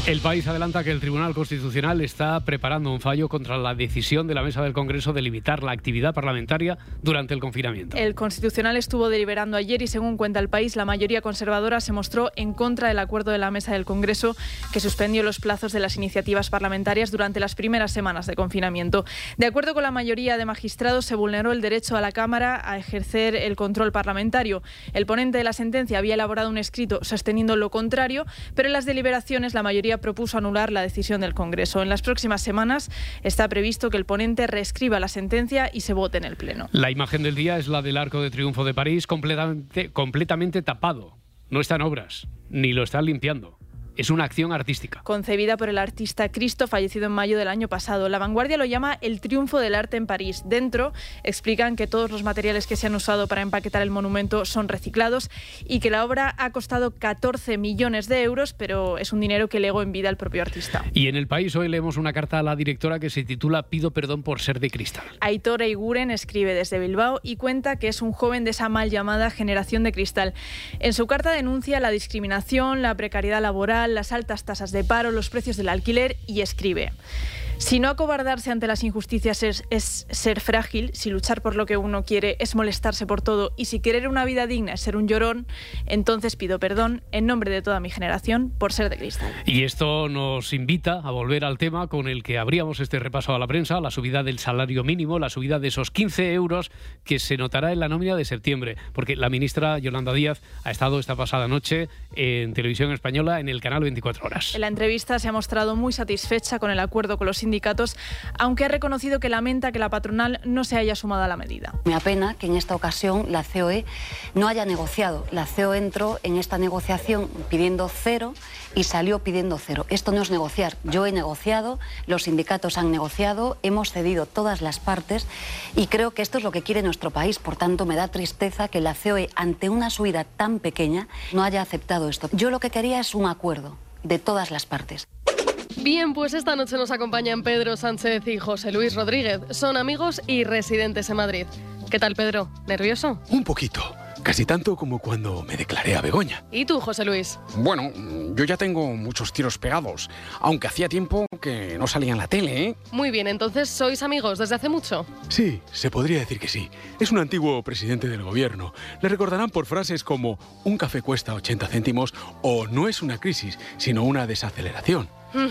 El País adelanta que el Tribunal Constitucional está preparando un fallo contra la decisión de la Mesa del Congreso de limitar la actividad parlamentaria durante el confinamiento. El Constitucional estuvo deliberando ayer y, según cuenta El País, la mayoría conservadora se mostró en contra del acuerdo de la Mesa del Congreso que suspendió los plazos de las iniciativas parlamentarias durante las primeras semanas de confinamiento. De acuerdo con la mayoría de magistrados, se vulneró el derecho a la Cámara a ejercer el control parlamentario. El ponente de la sentencia había elaborado un escrito sosteniendo lo contrario, pero en las deliberaciones la mayoría propuso anular la decisión del Congreso. En las próximas semanas está previsto que el ponente reescriba la sentencia y se vote en el Pleno. La imagen del día es la del Arco de Triunfo de París, completamente tapado. No está en obras, ni lo están limpiando. Es una acción artística. Concebida por el artista Cristo, fallecido en mayo del año pasado. La Vanguardia lo llama el triunfo del arte en París. Dentro explican que todos los materiales que se han usado para empaquetar el monumento son reciclados y que la obra ha costado 14 millones de euros, pero es un dinero que legó en vida el propio artista. Y en El País hoy leemos una carta a la directora que se titula Pido perdón por ser de cristal. Aitor Eiguren escribe desde Bilbao y cuenta que es un joven de esa mal llamada generación de cristal. En su carta denuncia la discriminación, la precariedad laboral, las altas tasas de paro, los precios del alquiler y escribe: si no acobardarse ante las injusticias es ser frágil, si luchar por lo que uno quiere es molestarse por todo y si querer una vida digna es ser un llorón, entonces pido perdón en nombre de toda mi generación por ser de cristal. Y esto nos invita a volver al tema con el que abríamos este repaso a la prensa, la subida del salario mínimo, la subida de esos 15 euros que se notará en la nómina de septiembre, porque la ministra Yolanda Díaz ha estado esta pasada noche en Televisión Española en el canal 24 Horas. En la entrevista se ha mostrado muy satisfecha con el acuerdo con los sindicatos, aunque ha reconocido que lamenta que la patronal no se haya sumado a la medida. Me apena que en esta ocasión la COE no haya negociado. La COE entró en esta negociación pidiendo 0 y salió pidiendo 0. Esto no es negociar. Yo he negociado, los sindicatos han negociado, hemos cedido todas las partes y creo que esto es lo que quiere nuestro país. Por tanto, me da tristeza que la COE, ante una subida tan pequeña, no haya aceptado esto. Yo lo que quería es un acuerdo de todas las partes. Bien, pues esta noche nos acompañan Pedro Sánchez y José Luis Rodríguez. Son amigos y residentes en Madrid. ¿Qué tal, Pedro? ¿Nervioso? Un poquito. Casi tanto como cuando me declaré a Begoña. ¿Y tú, José Luis? Bueno, yo ya tengo muchos tiros pegados, aunque hacía tiempo que no salía en la tele, ¿eh? Muy bien, entonces, ¿sois amigos desde hace mucho? Sí, se podría decir que sí. Es un antiguo presidente del gobierno. Le recordarán por frases como un café cuesta 80 céntimos o no es una crisis, sino una desaceleración.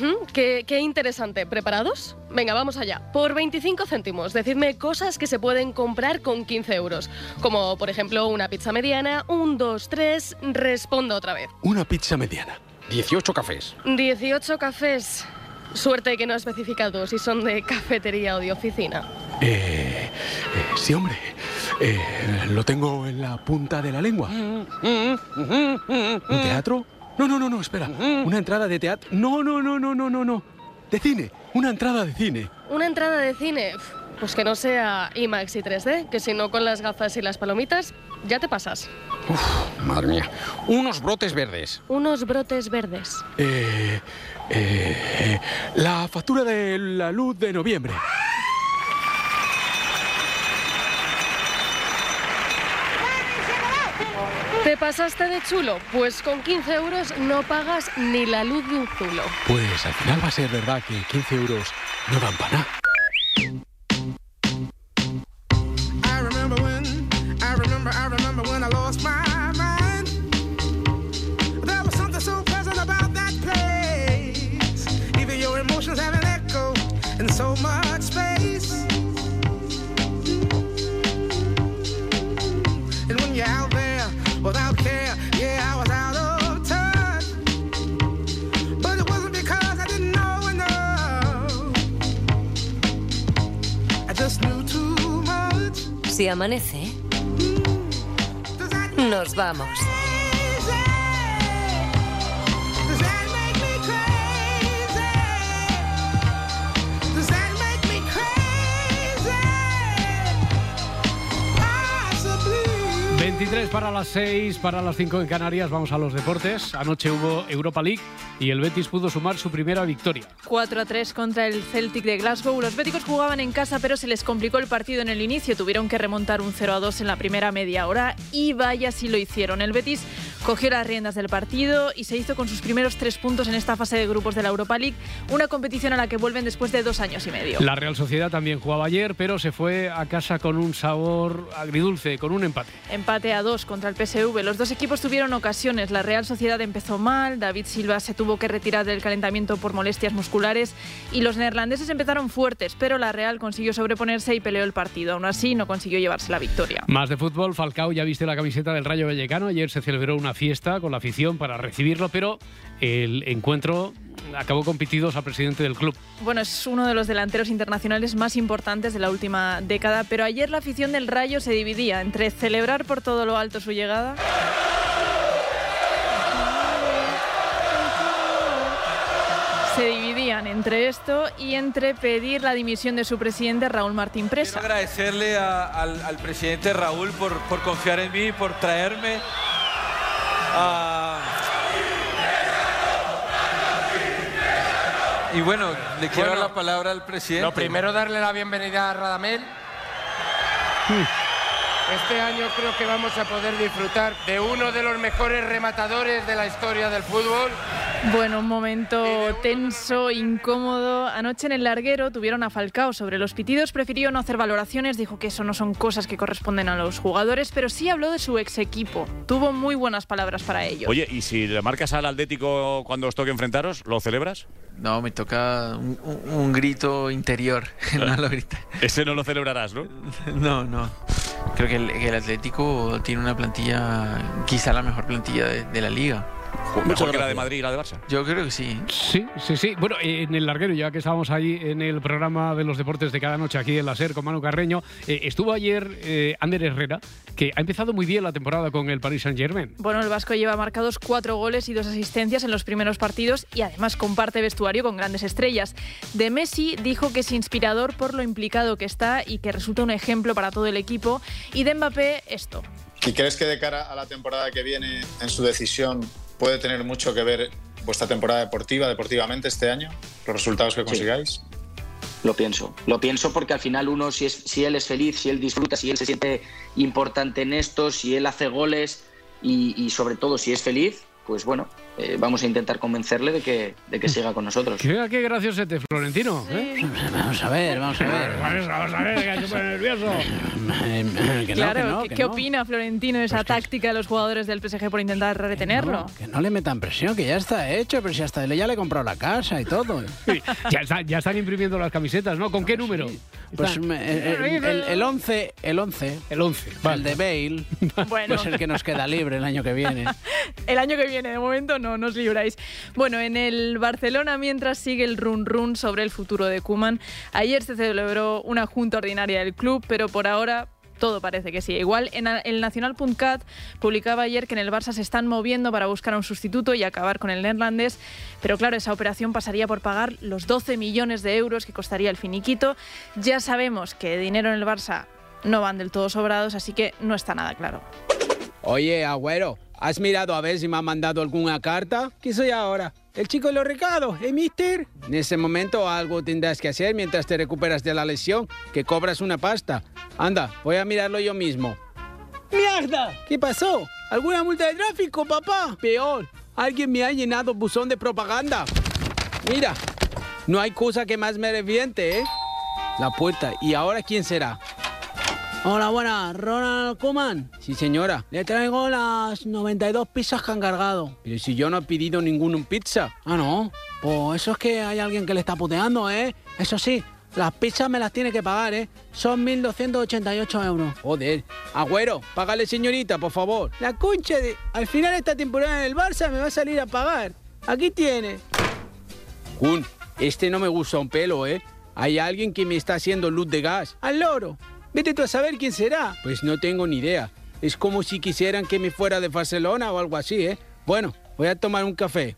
Qué interesante. ¿Preparados? Venga, vamos allá. Por 25 céntimos, decidme cosas que se pueden comprar con 15 euros. Como, por ejemplo, una pizza mediana, 1, 2, 3, responda otra vez. Una pizza mediana. 18 cafés. 18 cafés. Suerte que no ha especificado si son de cafetería o de oficina. Sí, hombre. Lo tengo en la punta de la lengua. ¿Un teatro? No, espera. ¿Una entrada de teatro? No. De cine. Una entrada de cine. ¿Una entrada de cine? Pues que no sea IMAX y 3D, que si no con las gafas y las palomitas ya te pasas. Madre mía. Unos brotes verdes. Unos brotes verdes. La factura de la luz de noviembre. ¿Te pasaste de chulo? Pues con 15 euros no pagas ni la luz de un zulo. Pues al final va a ser verdad que 15 euros no dan para nada. I remember when I lost my mind. There was something so pleasant about that place. Even your emotions have an echo in so much space. And when you're out there without care, yeah, I was out of touch. But it wasn't because I didn't know enough. I just knew too much. Si amanece, nos vamos. Does that make me crazy? 23 para las 6, para las 5 en Canarias. Vamos a los deportes. Anoche hubo Europa League y el Betis pudo sumar su primera victoria. 4-3 contra el Celtic de Glasgow. Los béticos jugaban en casa, pero se les complicó el partido en el inicio. Tuvieron que remontar un 0-2 en la primera media hora y vaya si lo hicieron. El Betis cogió las riendas del partido y se hizo con sus primeros 3 puntos en esta fase de grupos de la Europa League, una competición a la que vuelven después de 2 años y medio. La Real Sociedad también jugaba ayer, pero se fue a casa con un sabor agridulce, con un empate. Empate a 2 contra el PSV. Los dos equipos tuvieron ocasiones. La Real Sociedad empezó mal, David Silva se tuvo que retirar del calentamiento por molestias musculares y los neerlandeses empezaron fuertes, pero la Real consiguió sobreponerse y peleó el partido. Aún así, no consiguió llevarse la victoria. Más de fútbol, Falcao ya viste la camiseta del Rayo Vallecano. Ayer se celebró una fiesta con la afición para recibirlo, pero el encuentro acabó con pitidos al presidente del club. Bueno, es uno de los delanteros internacionales más importantes de la última década, pero ayer la afición del Rayo se dividía entre celebrar por todo lo alto su llegada entre esto y entre pedir la dimisión de su presidente Raúl Martín Presa. Quiero agradecerle al presidente Raúl por confiar en mí, por traerme y bueno, le quiero dar la palabra al presidente. Lo primero, darle la bienvenida a Radamel. Este año creo que vamos a poder disfrutar de uno de los mejores rematadores de la historia del fútbol. Bueno, un momento tenso, incómodo. Anoche en el larguero tuvieron a Falcao sobre los pitidos. Prefirió no hacer valoraciones, dijo que eso no son cosas que corresponden a los jugadores, pero sí habló de su ex equipo. Tuvo muy buenas palabras para ellos. Oye, ¿y si le marcas al Atlético cuando os toque enfrentaros, lo celebras? No, me toca un grito interior. No lo grita. Ese no lo celebrarás, ¿no? No. Creo que el Atlético tiene una plantilla, quizá la mejor plantilla de la liga. ¿Mejor que la de Madrid y la de Barça? Yo creo que sí. Sí. Bueno, en el larguero, ya que estábamos ahí en el programa de los deportes de cada noche aquí en la SER con Manu Carreño, estuvo ayer Ander Herrera, que ha empezado muy bien la temporada con el Paris Saint-Germain. Bueno, el vasco lleva marcados 4 goles y 2 asistencias en los primeros partidos y además comparte vestuario con grandes estrellas. De Messi dijo que es inspirador por lo implicado que está y que resulta un ejemplo para todo el equipo. Y de Mbappé, esto. ¿Y crees que de cara a la temporada que viene en su decisión puede tener mucho que ver vuestra temporada deportivamente este año, los resultados que consigáis? Sí. Lo pienso porque al final uno, si él es feliz, si él disfruta, si él se siente importante en esto, si él hace goles y sobre todo si es feliz, pues bueno, vamos a intentar convencerle de que siga con nosotros. Qué graciosete, Florentino. Sí. Vamos a ver. Vamos a ver, que es súper nervioso. ¿Qué opina Florentino de esa táctica de los jugadores del PSG por intentar retenerlo? Que no le metan presión, que ya está hecho, pero si hasta ya le he comprado la casa y todo. Sí, ya están imprimiendo las camisetas, ¿no? ¿Con qué número? Pues el 11. El 11. Vale. El de Bale. Bueno. Pues el que nos queda libre el año que viene. El año que viene, de momento no os libráis. Bueno, en el Barcelona, mientras sigue el run sobre el futuro de Koeman, ayer se celebró una junta ordinaria del club, pero por ahora todo parece que sigue igual. En el Nacional.cat publicaba ayer que en el Barça se están moviendo para buscar a un sustituto y acabar con el neerlandés, pero claro, esa operación pasaría por pagar los 12 millones de euros que costaría el finiquito. Ya sabemos que de dinero en el Barça no van del todo sobrados, así que no está nada claro. Oye, Agüero, ¿has mirado a ver si me han mandado alguna carta? ¿Qué soy ahora? ¿El chico de los recados, mister? En ese momento algo tendrás que hacer mientras te recuperas de la lesión, que cobras una pasta. Anda, voy a mirarlo yo mismo. ¡Mierda! ¿Qué pasó? ¿Alguna multa de tráfico, papá? Peor, alguien me ha llenado buzón de propaganda. Mira, no hay cosa que más me reviente, ¿eh? La puerta. ¿Y ahora quién será? Hola, buenas, Ronald Koeman. Sí, señora. Le traigo las 92 pizzas que han cargado. Pero si yo no he pedido ninguna pizza. Ah, no. Pues eso es que hay alguien que le está puteando, ¿eh? Eso sí, las pizzas me las tiene que pagar, ¿eh? Son 1.288 euros. Joder. Agüero, págale, señorita, por favor. La concha de... Al final de esta temporada en el Barça me va a salir a pagar. Aquí tiene. Jun, este no me gusta un pelo, ¿eh? Hay alguien que me está haciendo luz de gas. ¡Al loro! Vete tú a saber quién será. Pues no tengo ni idea. Es como si quisieran que me fuera de Barcelona o algo así, ¿eh? Bueno, voy a tomar un café.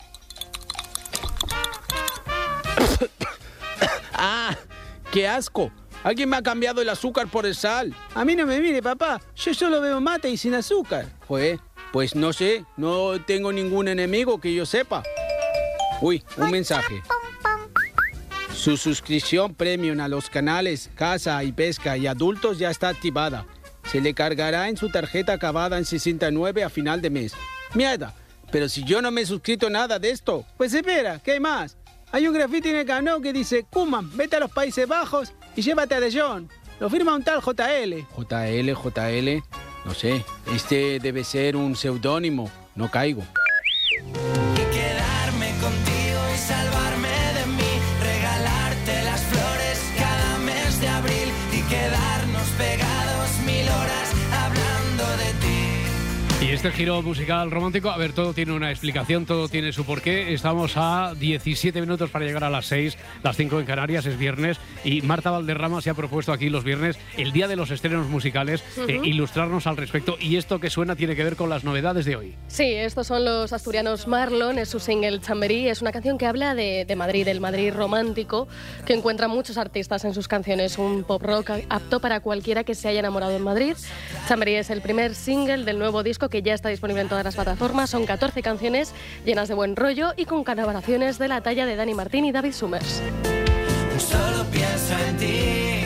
¡Ah! ¡Qué asco! Alguien me ha cambiado el azúcar por el sal. A mí no me mire, papá. Yo solo bebo mate y sin azúcar. Pues no sé. No tengo ningún enemigo que yo sepa. Uy, un mensaje. Su suscripción premium a los canales Casa y Pesca y Adultos ya está activada. Se le cargará en su tarjeta acabada en 69 a final de mes. Mierda, pero si yo no me he suscrito a nada de esto, pues espera, ¿qué hay más? Hay un graffiti en el Camp que dice: Koeman, vete a los Países Bajos y llévate a De Jong. Lo firma un tal JL. JL, no sé, este debe ser un seudónimo, no caigo. Y quedarme contigo y salvarme de mí, regalarte las flores cada mes de abril y quedarnos pegados 1000 horas hablando de ti. Y este giro musical romántico, a ver, todo tiene una explicación, todo tiene su porqué. Estamos a 17 minutos para llegar a las 6, las 5 en Canarias, es viernes, y Marta Valderrama se ha propuesto aquí los viernes, el día de los estrenos musicales, ilustrarnos al respecto. Y esto que suena tiene que ver con las novedades de hoy. Sí, estos son los asturianos Marlon, es su single Chamberí, es una canción que habla de Madrid, del Madrid romántico, que encuentra muchos artistas en sus canciones, un pop rock apto para cualquiera que se haya enamorado en Madrid. Chamberí es el primer single del nuevo disco que ya está disponible en todas las plataformas. Son 14 canciones llenas de buen rollo y con colaboraciones de la talla de Dani Martín y David Summers. Solo pienso en ti,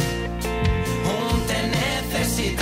te necesito.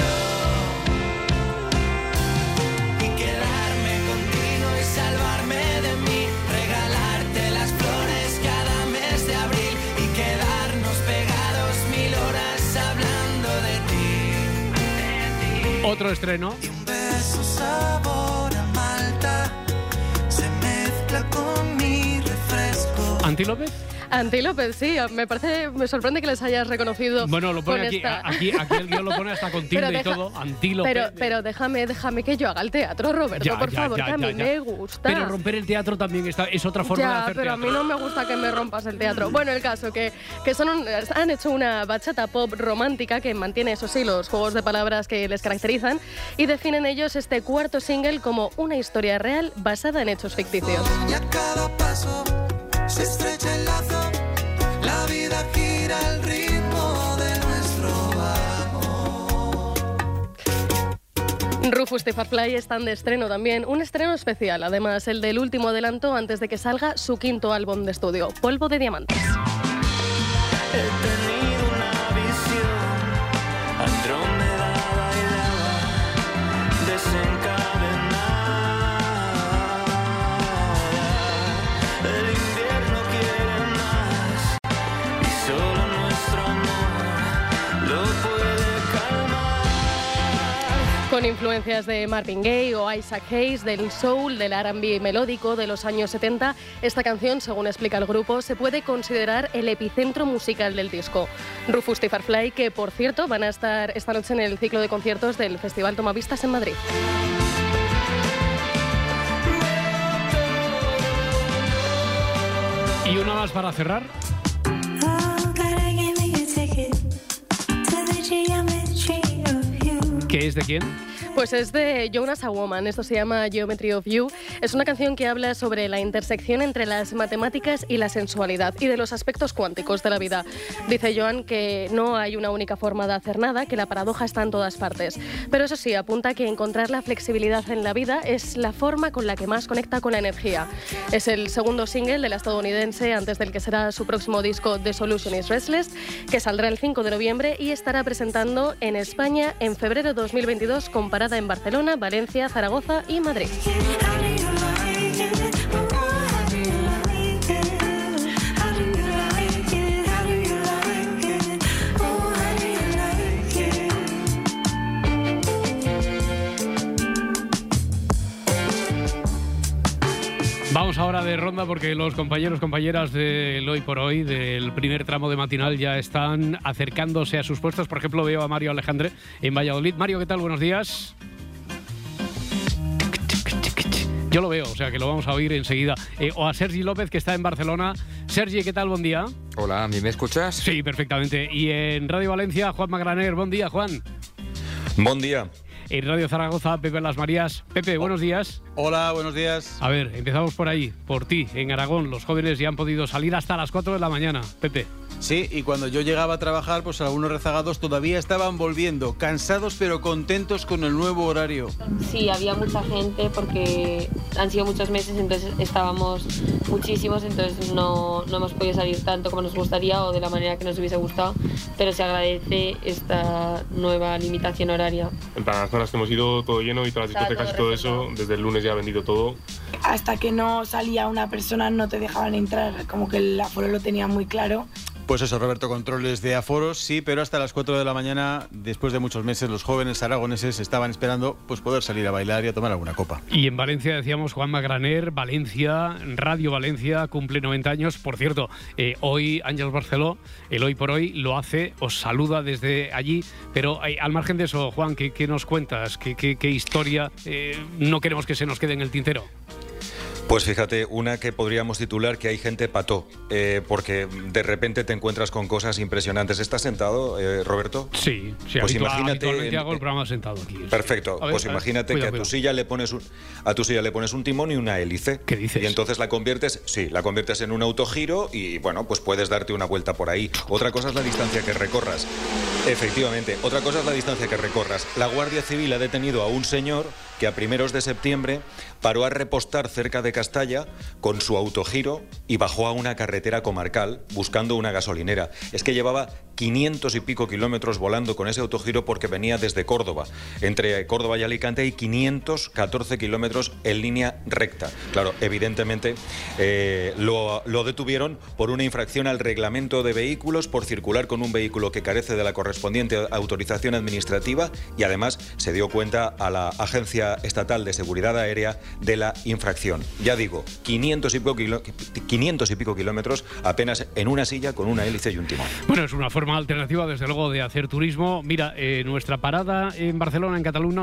Y quedarme contigo y salvarme de mí, regalarte las flores cada mes de abril y quedarnos pegados 1000 horas hablando de ti. Otro estreno. Su sabor a malta se mezcla con mi refresco. ¿Anti López? Anti López, sí, me sorprende que les hayas reconocido. Bueno, lo pone aquí, esta... aquí el guión lo pone hasta con tilde y todo, Anti López. Pero déjame que yo haga el teatro, Roberto, por favor, que a mí me gusta. Pero romper el teatro también es otra forma de hacer pero teatro. a mí no me gusta que me rompas el teatro. Bueno, el caso que han hecho una bachata pop romántica que mantiene, eso sí, los juegos de palabras que les caracterizan, y definen ellos este cuarto single como una historia real basada en hechos ficticios. Y a cada paso se estrecha el lazo, la vida gira al ritmo de nuestro amor. Rufus the Firefly están de estreno también, un estreno especial, además el del último adelanto antes de que salga su quinto álbum de estudio, Polvo de Diamantes. He tenido una visión, Andrómeda bailaba desencadenada. El invierno quiere más y solo nuestro amor lo puede calmar. Con influencias de Marvin Gaye o Isaac Hayes, del soul, del R&B melódico de los años 70, esta canción, según explica el grupo, se puede considerar el epicentro musical del disco. Rufus the Firefly, que por cierto van a estar esta noche en el ciclo de conciertos del Festival Tomavistas en Madrid. Y una más para cerrar. ¿Qué es de quién? Pues es de Jonas A Woman, esto se llama Geometry of You. Es una canción que habla sobre la intersección entre las matemáticas y la sensualidad y de los aspectos cuánticos de la vida. Dice Joan que no hay una única forma de hacer nada, que la paradoja está en todas partes. Pero eso sí, apunta que encontrar la flexibilidad en la vida es la forma con la que más conecta con la energía. Es el segundo single de la estadounidense antes del que será su próximo disco The Solution is Restless, que saldrá el 5 de noviembre y estará presentando en España en febrero de 2022 con parada en Barcelona, Valencia, Zaragoza y Madrid. Vamos ahora de ronda porque los compañeras del Hoy por Hoy, del primer tramo de matinal, ya están acercándose a sus puestos. Por ejemplo, veo a Mario Alejandre en Valladolid. Mario, ¿qué tal? Buenos días. Yo lo veo, o sea que lo vamos a oír enseguida. O a Sergi López, que está en Barcelona. Sergi, ¿qué tal? Buen día. Hola, ¿a mí me escuchas? Sí, perfectamente. Y en Radio Valencia, Juan Magraner. Buen día, Juan. Buen día. En Radio Zaragoza, Pepe Las Marías. Pepe, buenos días. Hola, buenos días. A ver, empezamos por ahí, por ti. En Aragón, los jóvenes ya han podido salir hasta las 4 de la mañana. Pepe. Sí, y cuando yo llegaba a trabajar, pues algunos rezagados todavía estaban volviendo, cansados pero contentos con el nuevo horario. Sí, había mucha gente porque han sido muchos meses, entonces estábamos muchísimos, entonces no hemos podido salir tanto como nos gustaría o de la manera que nos hubiese gustado, pero se agradece esta nueva limitación horaria. En plan, las zonas que hemos ido todo lleno y todas las discotecas y todo eso, desde el lunes ya ha vendido todo. Hasta que no salía una persona no te dejaban entrar, como que el aforo lo tenía muy claro. Pues eso, Roberto, controles de aforos, sí, pero hasta las 4 de la mañana, después de muchos meses, los jóvenes aragoneses estaban esperando pues poder salir a bailar y a tomar alguna copa. Y en Valencia decíamos Juanma Graner, Valencia, Radio Valencia, cumple 90 años. Por cierto, hoy Ángel Barceló, el Hoy por Hoy, lo hace, os saluda desde allí, pero al margen de eso, Juan, ¿qué nos cuentas? ¿Qué historia no queremos que se nos quede en el tintero? Pues fíjate, una que podríamos titular que hay gente pató, porque de repente te encuentras con cosas impresionantes. ¿Estás sentado, Roberto? Sí, pues imagínate. Habitualmente hago el programa sentado aquí. Perfecto, pues imagínate que a tu silla le pones un timón y una hélice. ¿Qué dices? Y entonces la conviertes en un autogiro y bueno, pues puedes darte una vuelta por ahí. Otra cosa es la distancia que recorras. Efectivamente, otra cosa es la distancia que recorras. La Guardia Civil ha detenido a un señor que a primeros de septiembre paró a repostar cerca de Castalla con su autogiro y bajó a una carretera comarcal buscando una gasolinera. Es que llevaba 500 y pico kilómetros volando con ese autogiro porque venía desde Córdoba. Entre Córdoba y Alicante hay 514 kilómetros en línea recta. Claro, evidentemente lo detuvieron por una infracción al reglamento de vehículos, por circular con un vehículo que carece de la correspondiente autorización administrativa y además se dio cuenta a la Agencia Estatal de Seguridad Aérea de la infracción. Ya digo, 500 y pico kilómetros apenas en una silla con una hélice y un timón. Bueno, es una forma alternativa, desde luego, de hacer turismo. Mira, nuestra parada en Barcelona,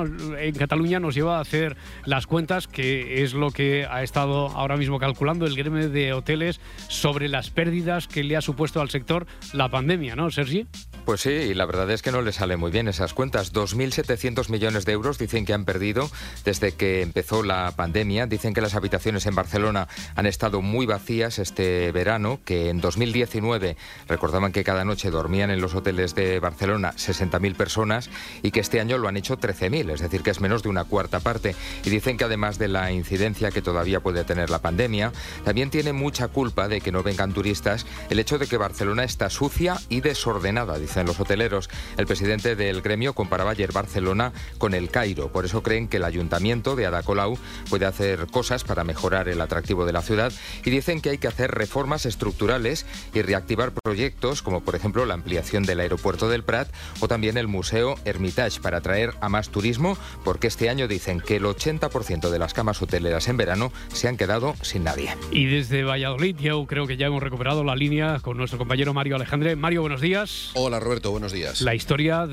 en Cataluña, nos lleva a hacer las cuentas, que es lo que ha estado ahora mismo calculando el gremio de hoteles sobre las pérdidas que le ha supuesto al sector la pandemia, ¿no, Sergi? Pues sí, y la verdad es que no le sale muy bien esas cuentas. 2.700 millones de euros dicen que han perdido desde que empezó la pandemia. Dicen que las habitaciones en Barcelona han estado muy vacías este verano, que en 2019 recordaban que cada noche dormían en los hoteles de Barcelona 60.000 personas y que este año lo han hecho 13.000, es decir, que es menos de una cuarta parte. Y dicen que además de la incidencia que todavía puede tener la pandemia, también tiene mucha culpa de que no vengan turistas el hecho de que Barcelona está sucia y desordenada, dicen los hoteleros. El presidente del gremio comparaba ayer Barcelona con el Cairo. Por eso creen que el ayuntamiento de Ada Colau puede hacer cosas para mejorar el atractivo de la ciudad y dicen que hay que hacer reformas estructurales y reactivar proyectos como por ejemplo la ampliación del aeropuerto del Prat o también el Museo Hermitage para atraer a más turismo, porque este año dicen que el 80% de las camas hoteleras en verano se han quedado sin nadie. Y desde Valladolid yo creo que ya hemos recuperado la línea con nuestro compañero Mario Alejandre. Mario, buenos días. Hola Roberto, buenos días. La historia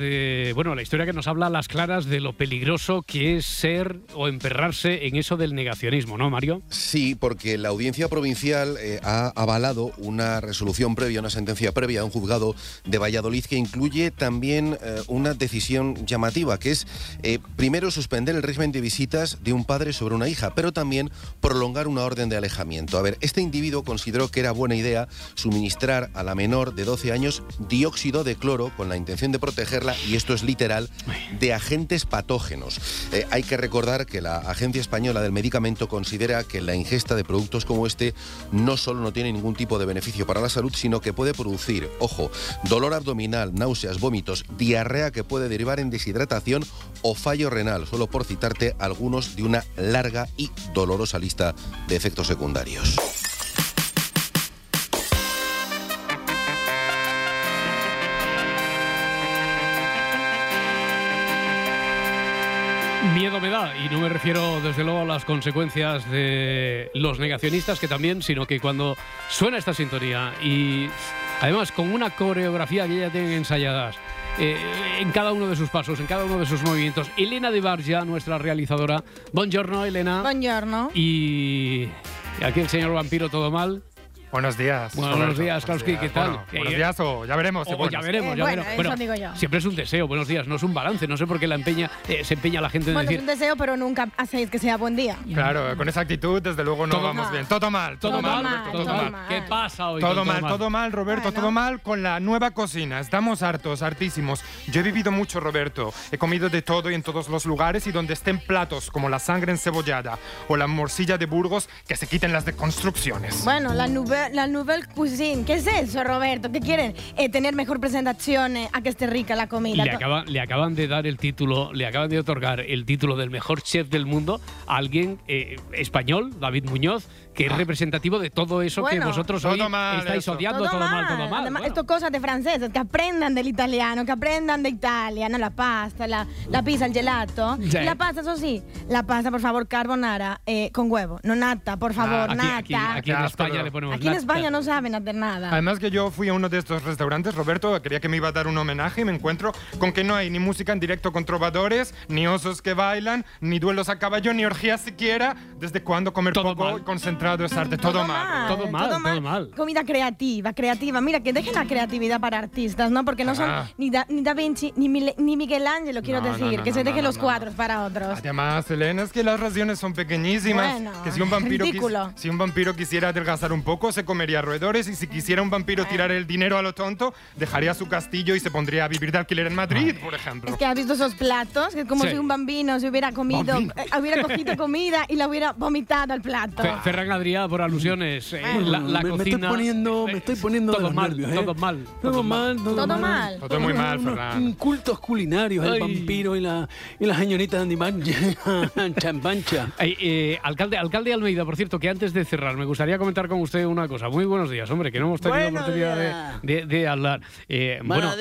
que nos habla a las claras de lo peligroso que es ser o emperrarse en eso del negacionismo, ¿no, Mario? Sí, porque la Audiencia Provincial ha avalado una resolución previa, una sentencia previa a un juzgado de Valladolid que incluye también una decisión llamativa, que es primero suspender el régimen de visitas de un padre sobre una hija, pero también prolongar una orden de alejamiento. A ver, este individuo consideró que era buena idea suministrar a la menor de 12 años dióxido de cloro con la intención de protegerla, y esto es literal, de agentes patógenos. Hay que recordar que la Agencia Española del Medicamento considera que la ingesta de productos como este no solo no tiene ningún tipo de beneficio para la salud, sino que puede producir, ojo, dolor abdominal, náuseas, vómitos, diarrea que puede derivar en deshidratación o fallo renal, solo por citarte algunos de una larga y dolorosa lista de efectos secundarios. Miedo me da, y no me refiero desde luego a las consecuencias de los negacionistas, que también, sino que cuando suena esta sintonía y además con una coreografía que ya tienen ensayadas en cada uno de sus pasos, en cada uno de sus movimientos. Elena de Barja, nuestra realizadora. Buongiorno, Elena. Buongiorno. Y aquí el señor vampiro, ¿todo mal? Buenos días. Buenos Roberto. días, Klauski, ¿qué tal? Bueno, buenos días o ya veremos. O ya veremos, ya bueno, veremos. eso digo yo. Siempre es un deseo, buenos días, no es un balance. No sé por qué se empeña la gente en Bueno, es decir... un deseo, pero nunca hacéis que sea buen día. Claro, con esa actitud, desde luego, no vamos bien. Todo mal, todo mal. ¿Qué pasa hoy? Todo mal, Roberto, todo mal con la nueva cocina. Estamos hartísimos. Yo he vivido mucho, Roberto. He comido de todo y en todos los lugares, y donde estén platos como la sangre encebollada o la morcilla de Burgos, que se quiten las deconstrucciones. Bueno, la nouvelle cuisine. ¿Qué es eso, Roberto? ¿Qué quieren? Tener mejor presentación, a que esté rica la comida. Le acaban de dar el título, le acaban de otorgar el título del mejor chef del mundo a alguien español, David Muñoz, que es representativo de todo eso que vosotros hoy estáis odiando. Todo mal. Además, esto es cosas de franceses, que aprendan del italiano, que aprendan de Italia, ¿no? La pasta, la pizza, el gelato. Sí. La pasta, eso sí, la pasta, por favor, carbonara, con huevo, no nata, por favor, nata. Aquí en España le ponemos Aquí en nata. España no saben hacer nada. Además que yo fui a uno de estos restaurantes, Roberto, quería que me iba a dar un homenaje y me encuentro con que no hay ni música en directo con trovadores, ni osos que bailan, ni duelos a caballo, ni orgías siquiera. ¿Desde cuándo comer poco y concentrado es arte? Todo mal. Comida creativa. Mira, que dejen la creatividad para artistas, ¿no? Porque no son ni Da Vinci, ni Miguel Ángel, quiero decir, que se dejen los cuadros para otros. Además, Elena, es que las raciones son pequeñísimas. Bueno, que si un vampiro quisiera adelgazar un poco, se comería roedores, y si quisiera un vampiro tirar el dinero a lo tonto, dejaría su castillo y se pondría a vivir de alquiler en Madrid, por ejemplo. Es que has visto esos platos, que es como si un bambino se hubiera comido, hubiera cogido comida y la hubiera vomitado al plato. Ferran Adrià, por alusiones, la cocina... Me estoy poniendo todo de los mal, nervios, todo mal. Todo mal. Todo muy mal, Ferran. Cultos culinarios, el vampiro y la señorita Andy Champancha. Alcalde Almeida, por cierto, que antes de cerrar, me gustaría comentar con usted una cosa. Muy buenos días, hombre, que no hemos tenido oportunidad de hablar. Buenos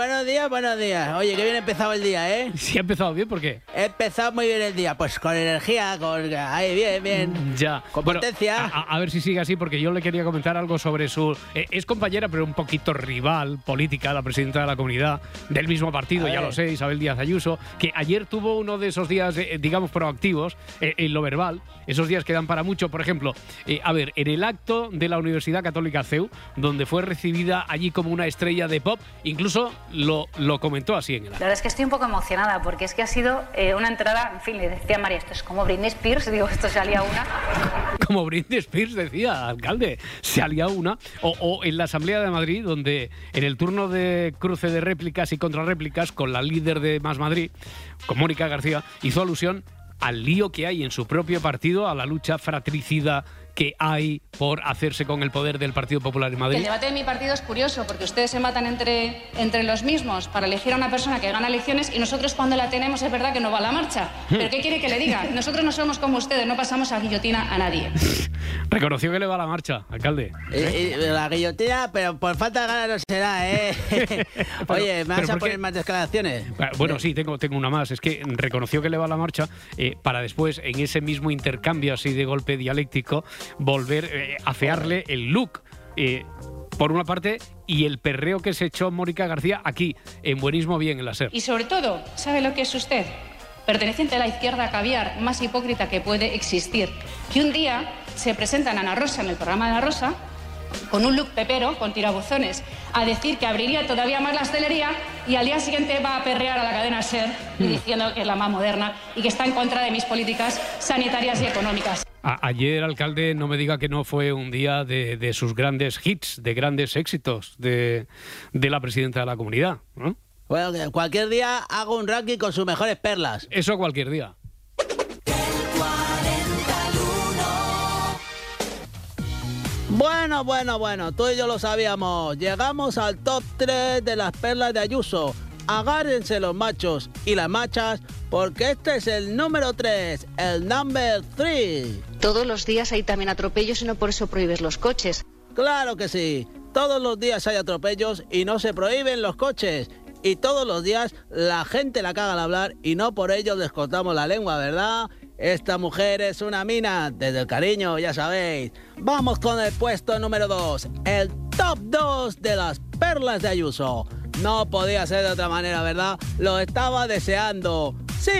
días. Oye, que bien ha empezado el día, ¿eh? Sí, ha empezado bien, ¿por qué? He empezado muy bien el día, pues con energía, ahí, bien. Ya. Con potencia. A ver si sigue así, porque yo le quería comentar algo sobre su... es compañera, pero un poquito rival política, la presidenta de la Comunidad, del mismo partido, ya lo sé, Isabel Díaz Ayuso, que ayer tuvo uno de esos días, digamos, proactivos, en lo verbal, esos días que dan para mucho. Por ejemplo, en el acto de la Universidad Católica CEU, donde fue recibida allí como una estrella de pop, incluso lo comentó así en el acto. La verdad es que estoy un poco emocionada, porque es que ha sido una entrada, en fin, le decía a María, esto es como Britney Spears, digo, esto se ha liado una. Como Britney Spears, decía, alcalde, se ha liado una. O en la Asamblea de Madrid, donde en el turno de cruce de réplicas y contrarréplicas con la líder de Más Madrid, con Mónica García, hizo alusión al lío que hay en su propio partido, a la lucha fratricida que hay por hacerse con el poder del Partido Popular en Madrid. El debate de mi partido es curioso, porque ustedes se matan entre los mismos para elegir a una persona que gana elecciones, y nosotros, cuando la tenemos, es verdad que no va a la marcha. ¿Pero qué quiere que le diga? Nosotros no somos como ustedes, no pasamos a guillotina a nadie. Reconoció que le va la marcha, alcalde. La guillotina, pero por falta de ganas no será, ¿eh? Oye, ¿me vas a poner más declaraciones? Bueno, sí, tengo una más. Es que reconoció que le va la marcha para después, en ese mismo intercambio así de golpe dialéctico, volver a afearle el look, por una parte, y el perreo que se echó Mónica García aquí, en Buenismo Bien, en la SER. Y sobre todo, ¿sabe lo que es usted? Perteneciente a la izquierda caviar más hipócrita que puede existir. Que un día se presenta en Ana Rosa, en el programa de Ana Rosa, con un look pepero, con tirabuzones, a decir que abriría todavía más la hostelería, y al día siguiente va a perrear a la cadena SER diciendo que es la más moderna y que está en contra de mis políticas sanitarias y económicas. Ayer, alcalde, no me diga que no fue un día de sus grandes hits, de grandes éxitos de la presidenta de la Comunidad, ¿no? Bueno, que cualquier día hago un ranking con sus mejores perlas. Eso cualquier día. Bueno, tú y yo lo sabíamos. Llegamos al top 3 de las perlas de Ayuso. Agárrense los machos y las machas, porque este es el número 3, el number 3. Todos los días hay también atropellos y no por eso prohíbes los coches. Claro que sí. Todos los días hay atropellos y no se prohíben los coches. Y todos los días la gente la caga al hablar y no por ello les cortamos la lengua, ¿verdad? Esta mujer es una mina, desde el cariño, ya sabéis. Vamos con el puesto número 2, el top 2 de las perlas de Ayuso. No podía ser de otra manera, ¿verdad? Lo estaba deseando. Sí,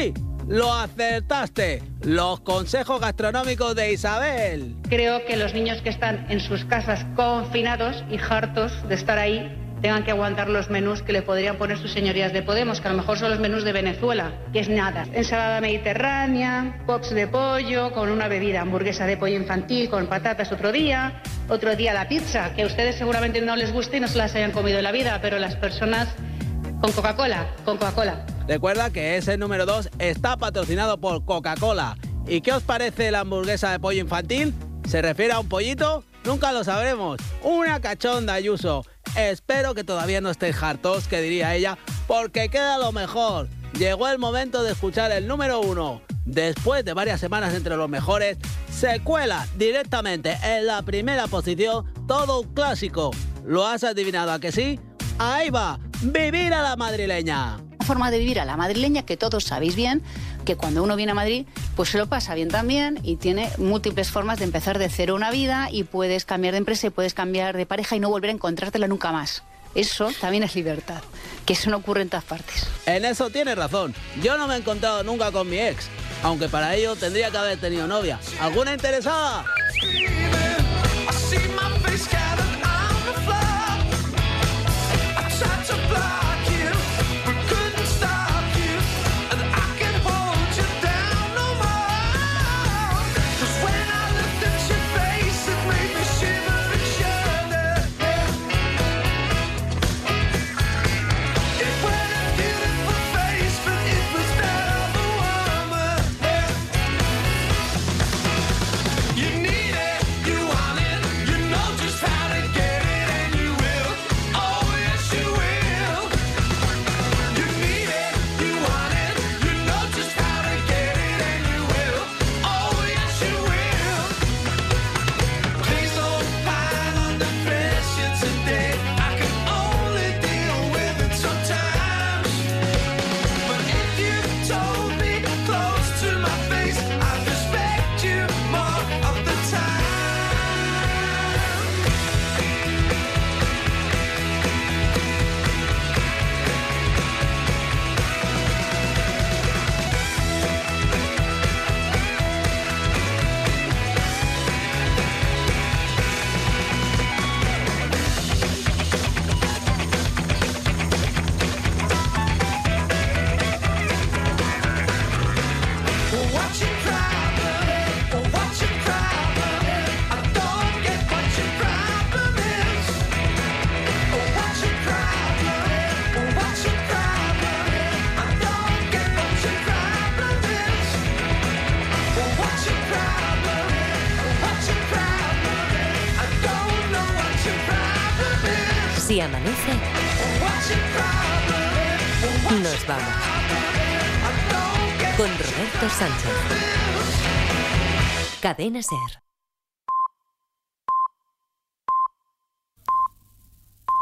lo acertaste. Los consejos gastronómicos de Isabel. Creo que los niños que están en sus casas confinados y hartos de estar ahí tengan que aguantar los menús que le podrían poner sus señorías de Podemos, que a lo mejor son los menús de Venezuela, que es nada. Ensalada mediterránea, pops de pollo con una bebida, hamburguesa de pollo infantil con patatas otro día la pizza, que a ustedes seguramente no les guste y no se las hayan comido en la vida, pero las personas con Coca-Cola. Recuerda que ese número 2 está patrocinado por Coca-Cola. ¿Y qué os parece la hamburguesa de pollo infantil? ¿Se refiere a un pollito? Nunca lo sabremos. Una cachonda, Ayuso. Espero que todavía no estéis hartos, que diría ella, porque queda lo mejor. Llegó el momento de escuchar el número 1. Después de varias semanas entre los mejores, se cuela directamente en la primera posición todo un clásico. ¿Lo has adivinado a que sí? Ahí va, Vivir a la Madrileña. Forma de vivir a la madrileña que todos sabéis bien que cuando uno viene a Madrid pues se lo pasa bien también y tiene múltiples formas de empezar de cero una vida y puedes cambiar de empresa y puedes cambiar de pareja y no volver a encontrártela nunca más. Eso también es libertad, que eso no ocurre en todas partes. En eso tienes razón. Yo no me he encontrado nunca con mi ex, aunque para ello tendría que haber tenido novia. ¿Alguna interesada? Si amanece, nos vamos. Con Roberto Sánchez. Cadena SER.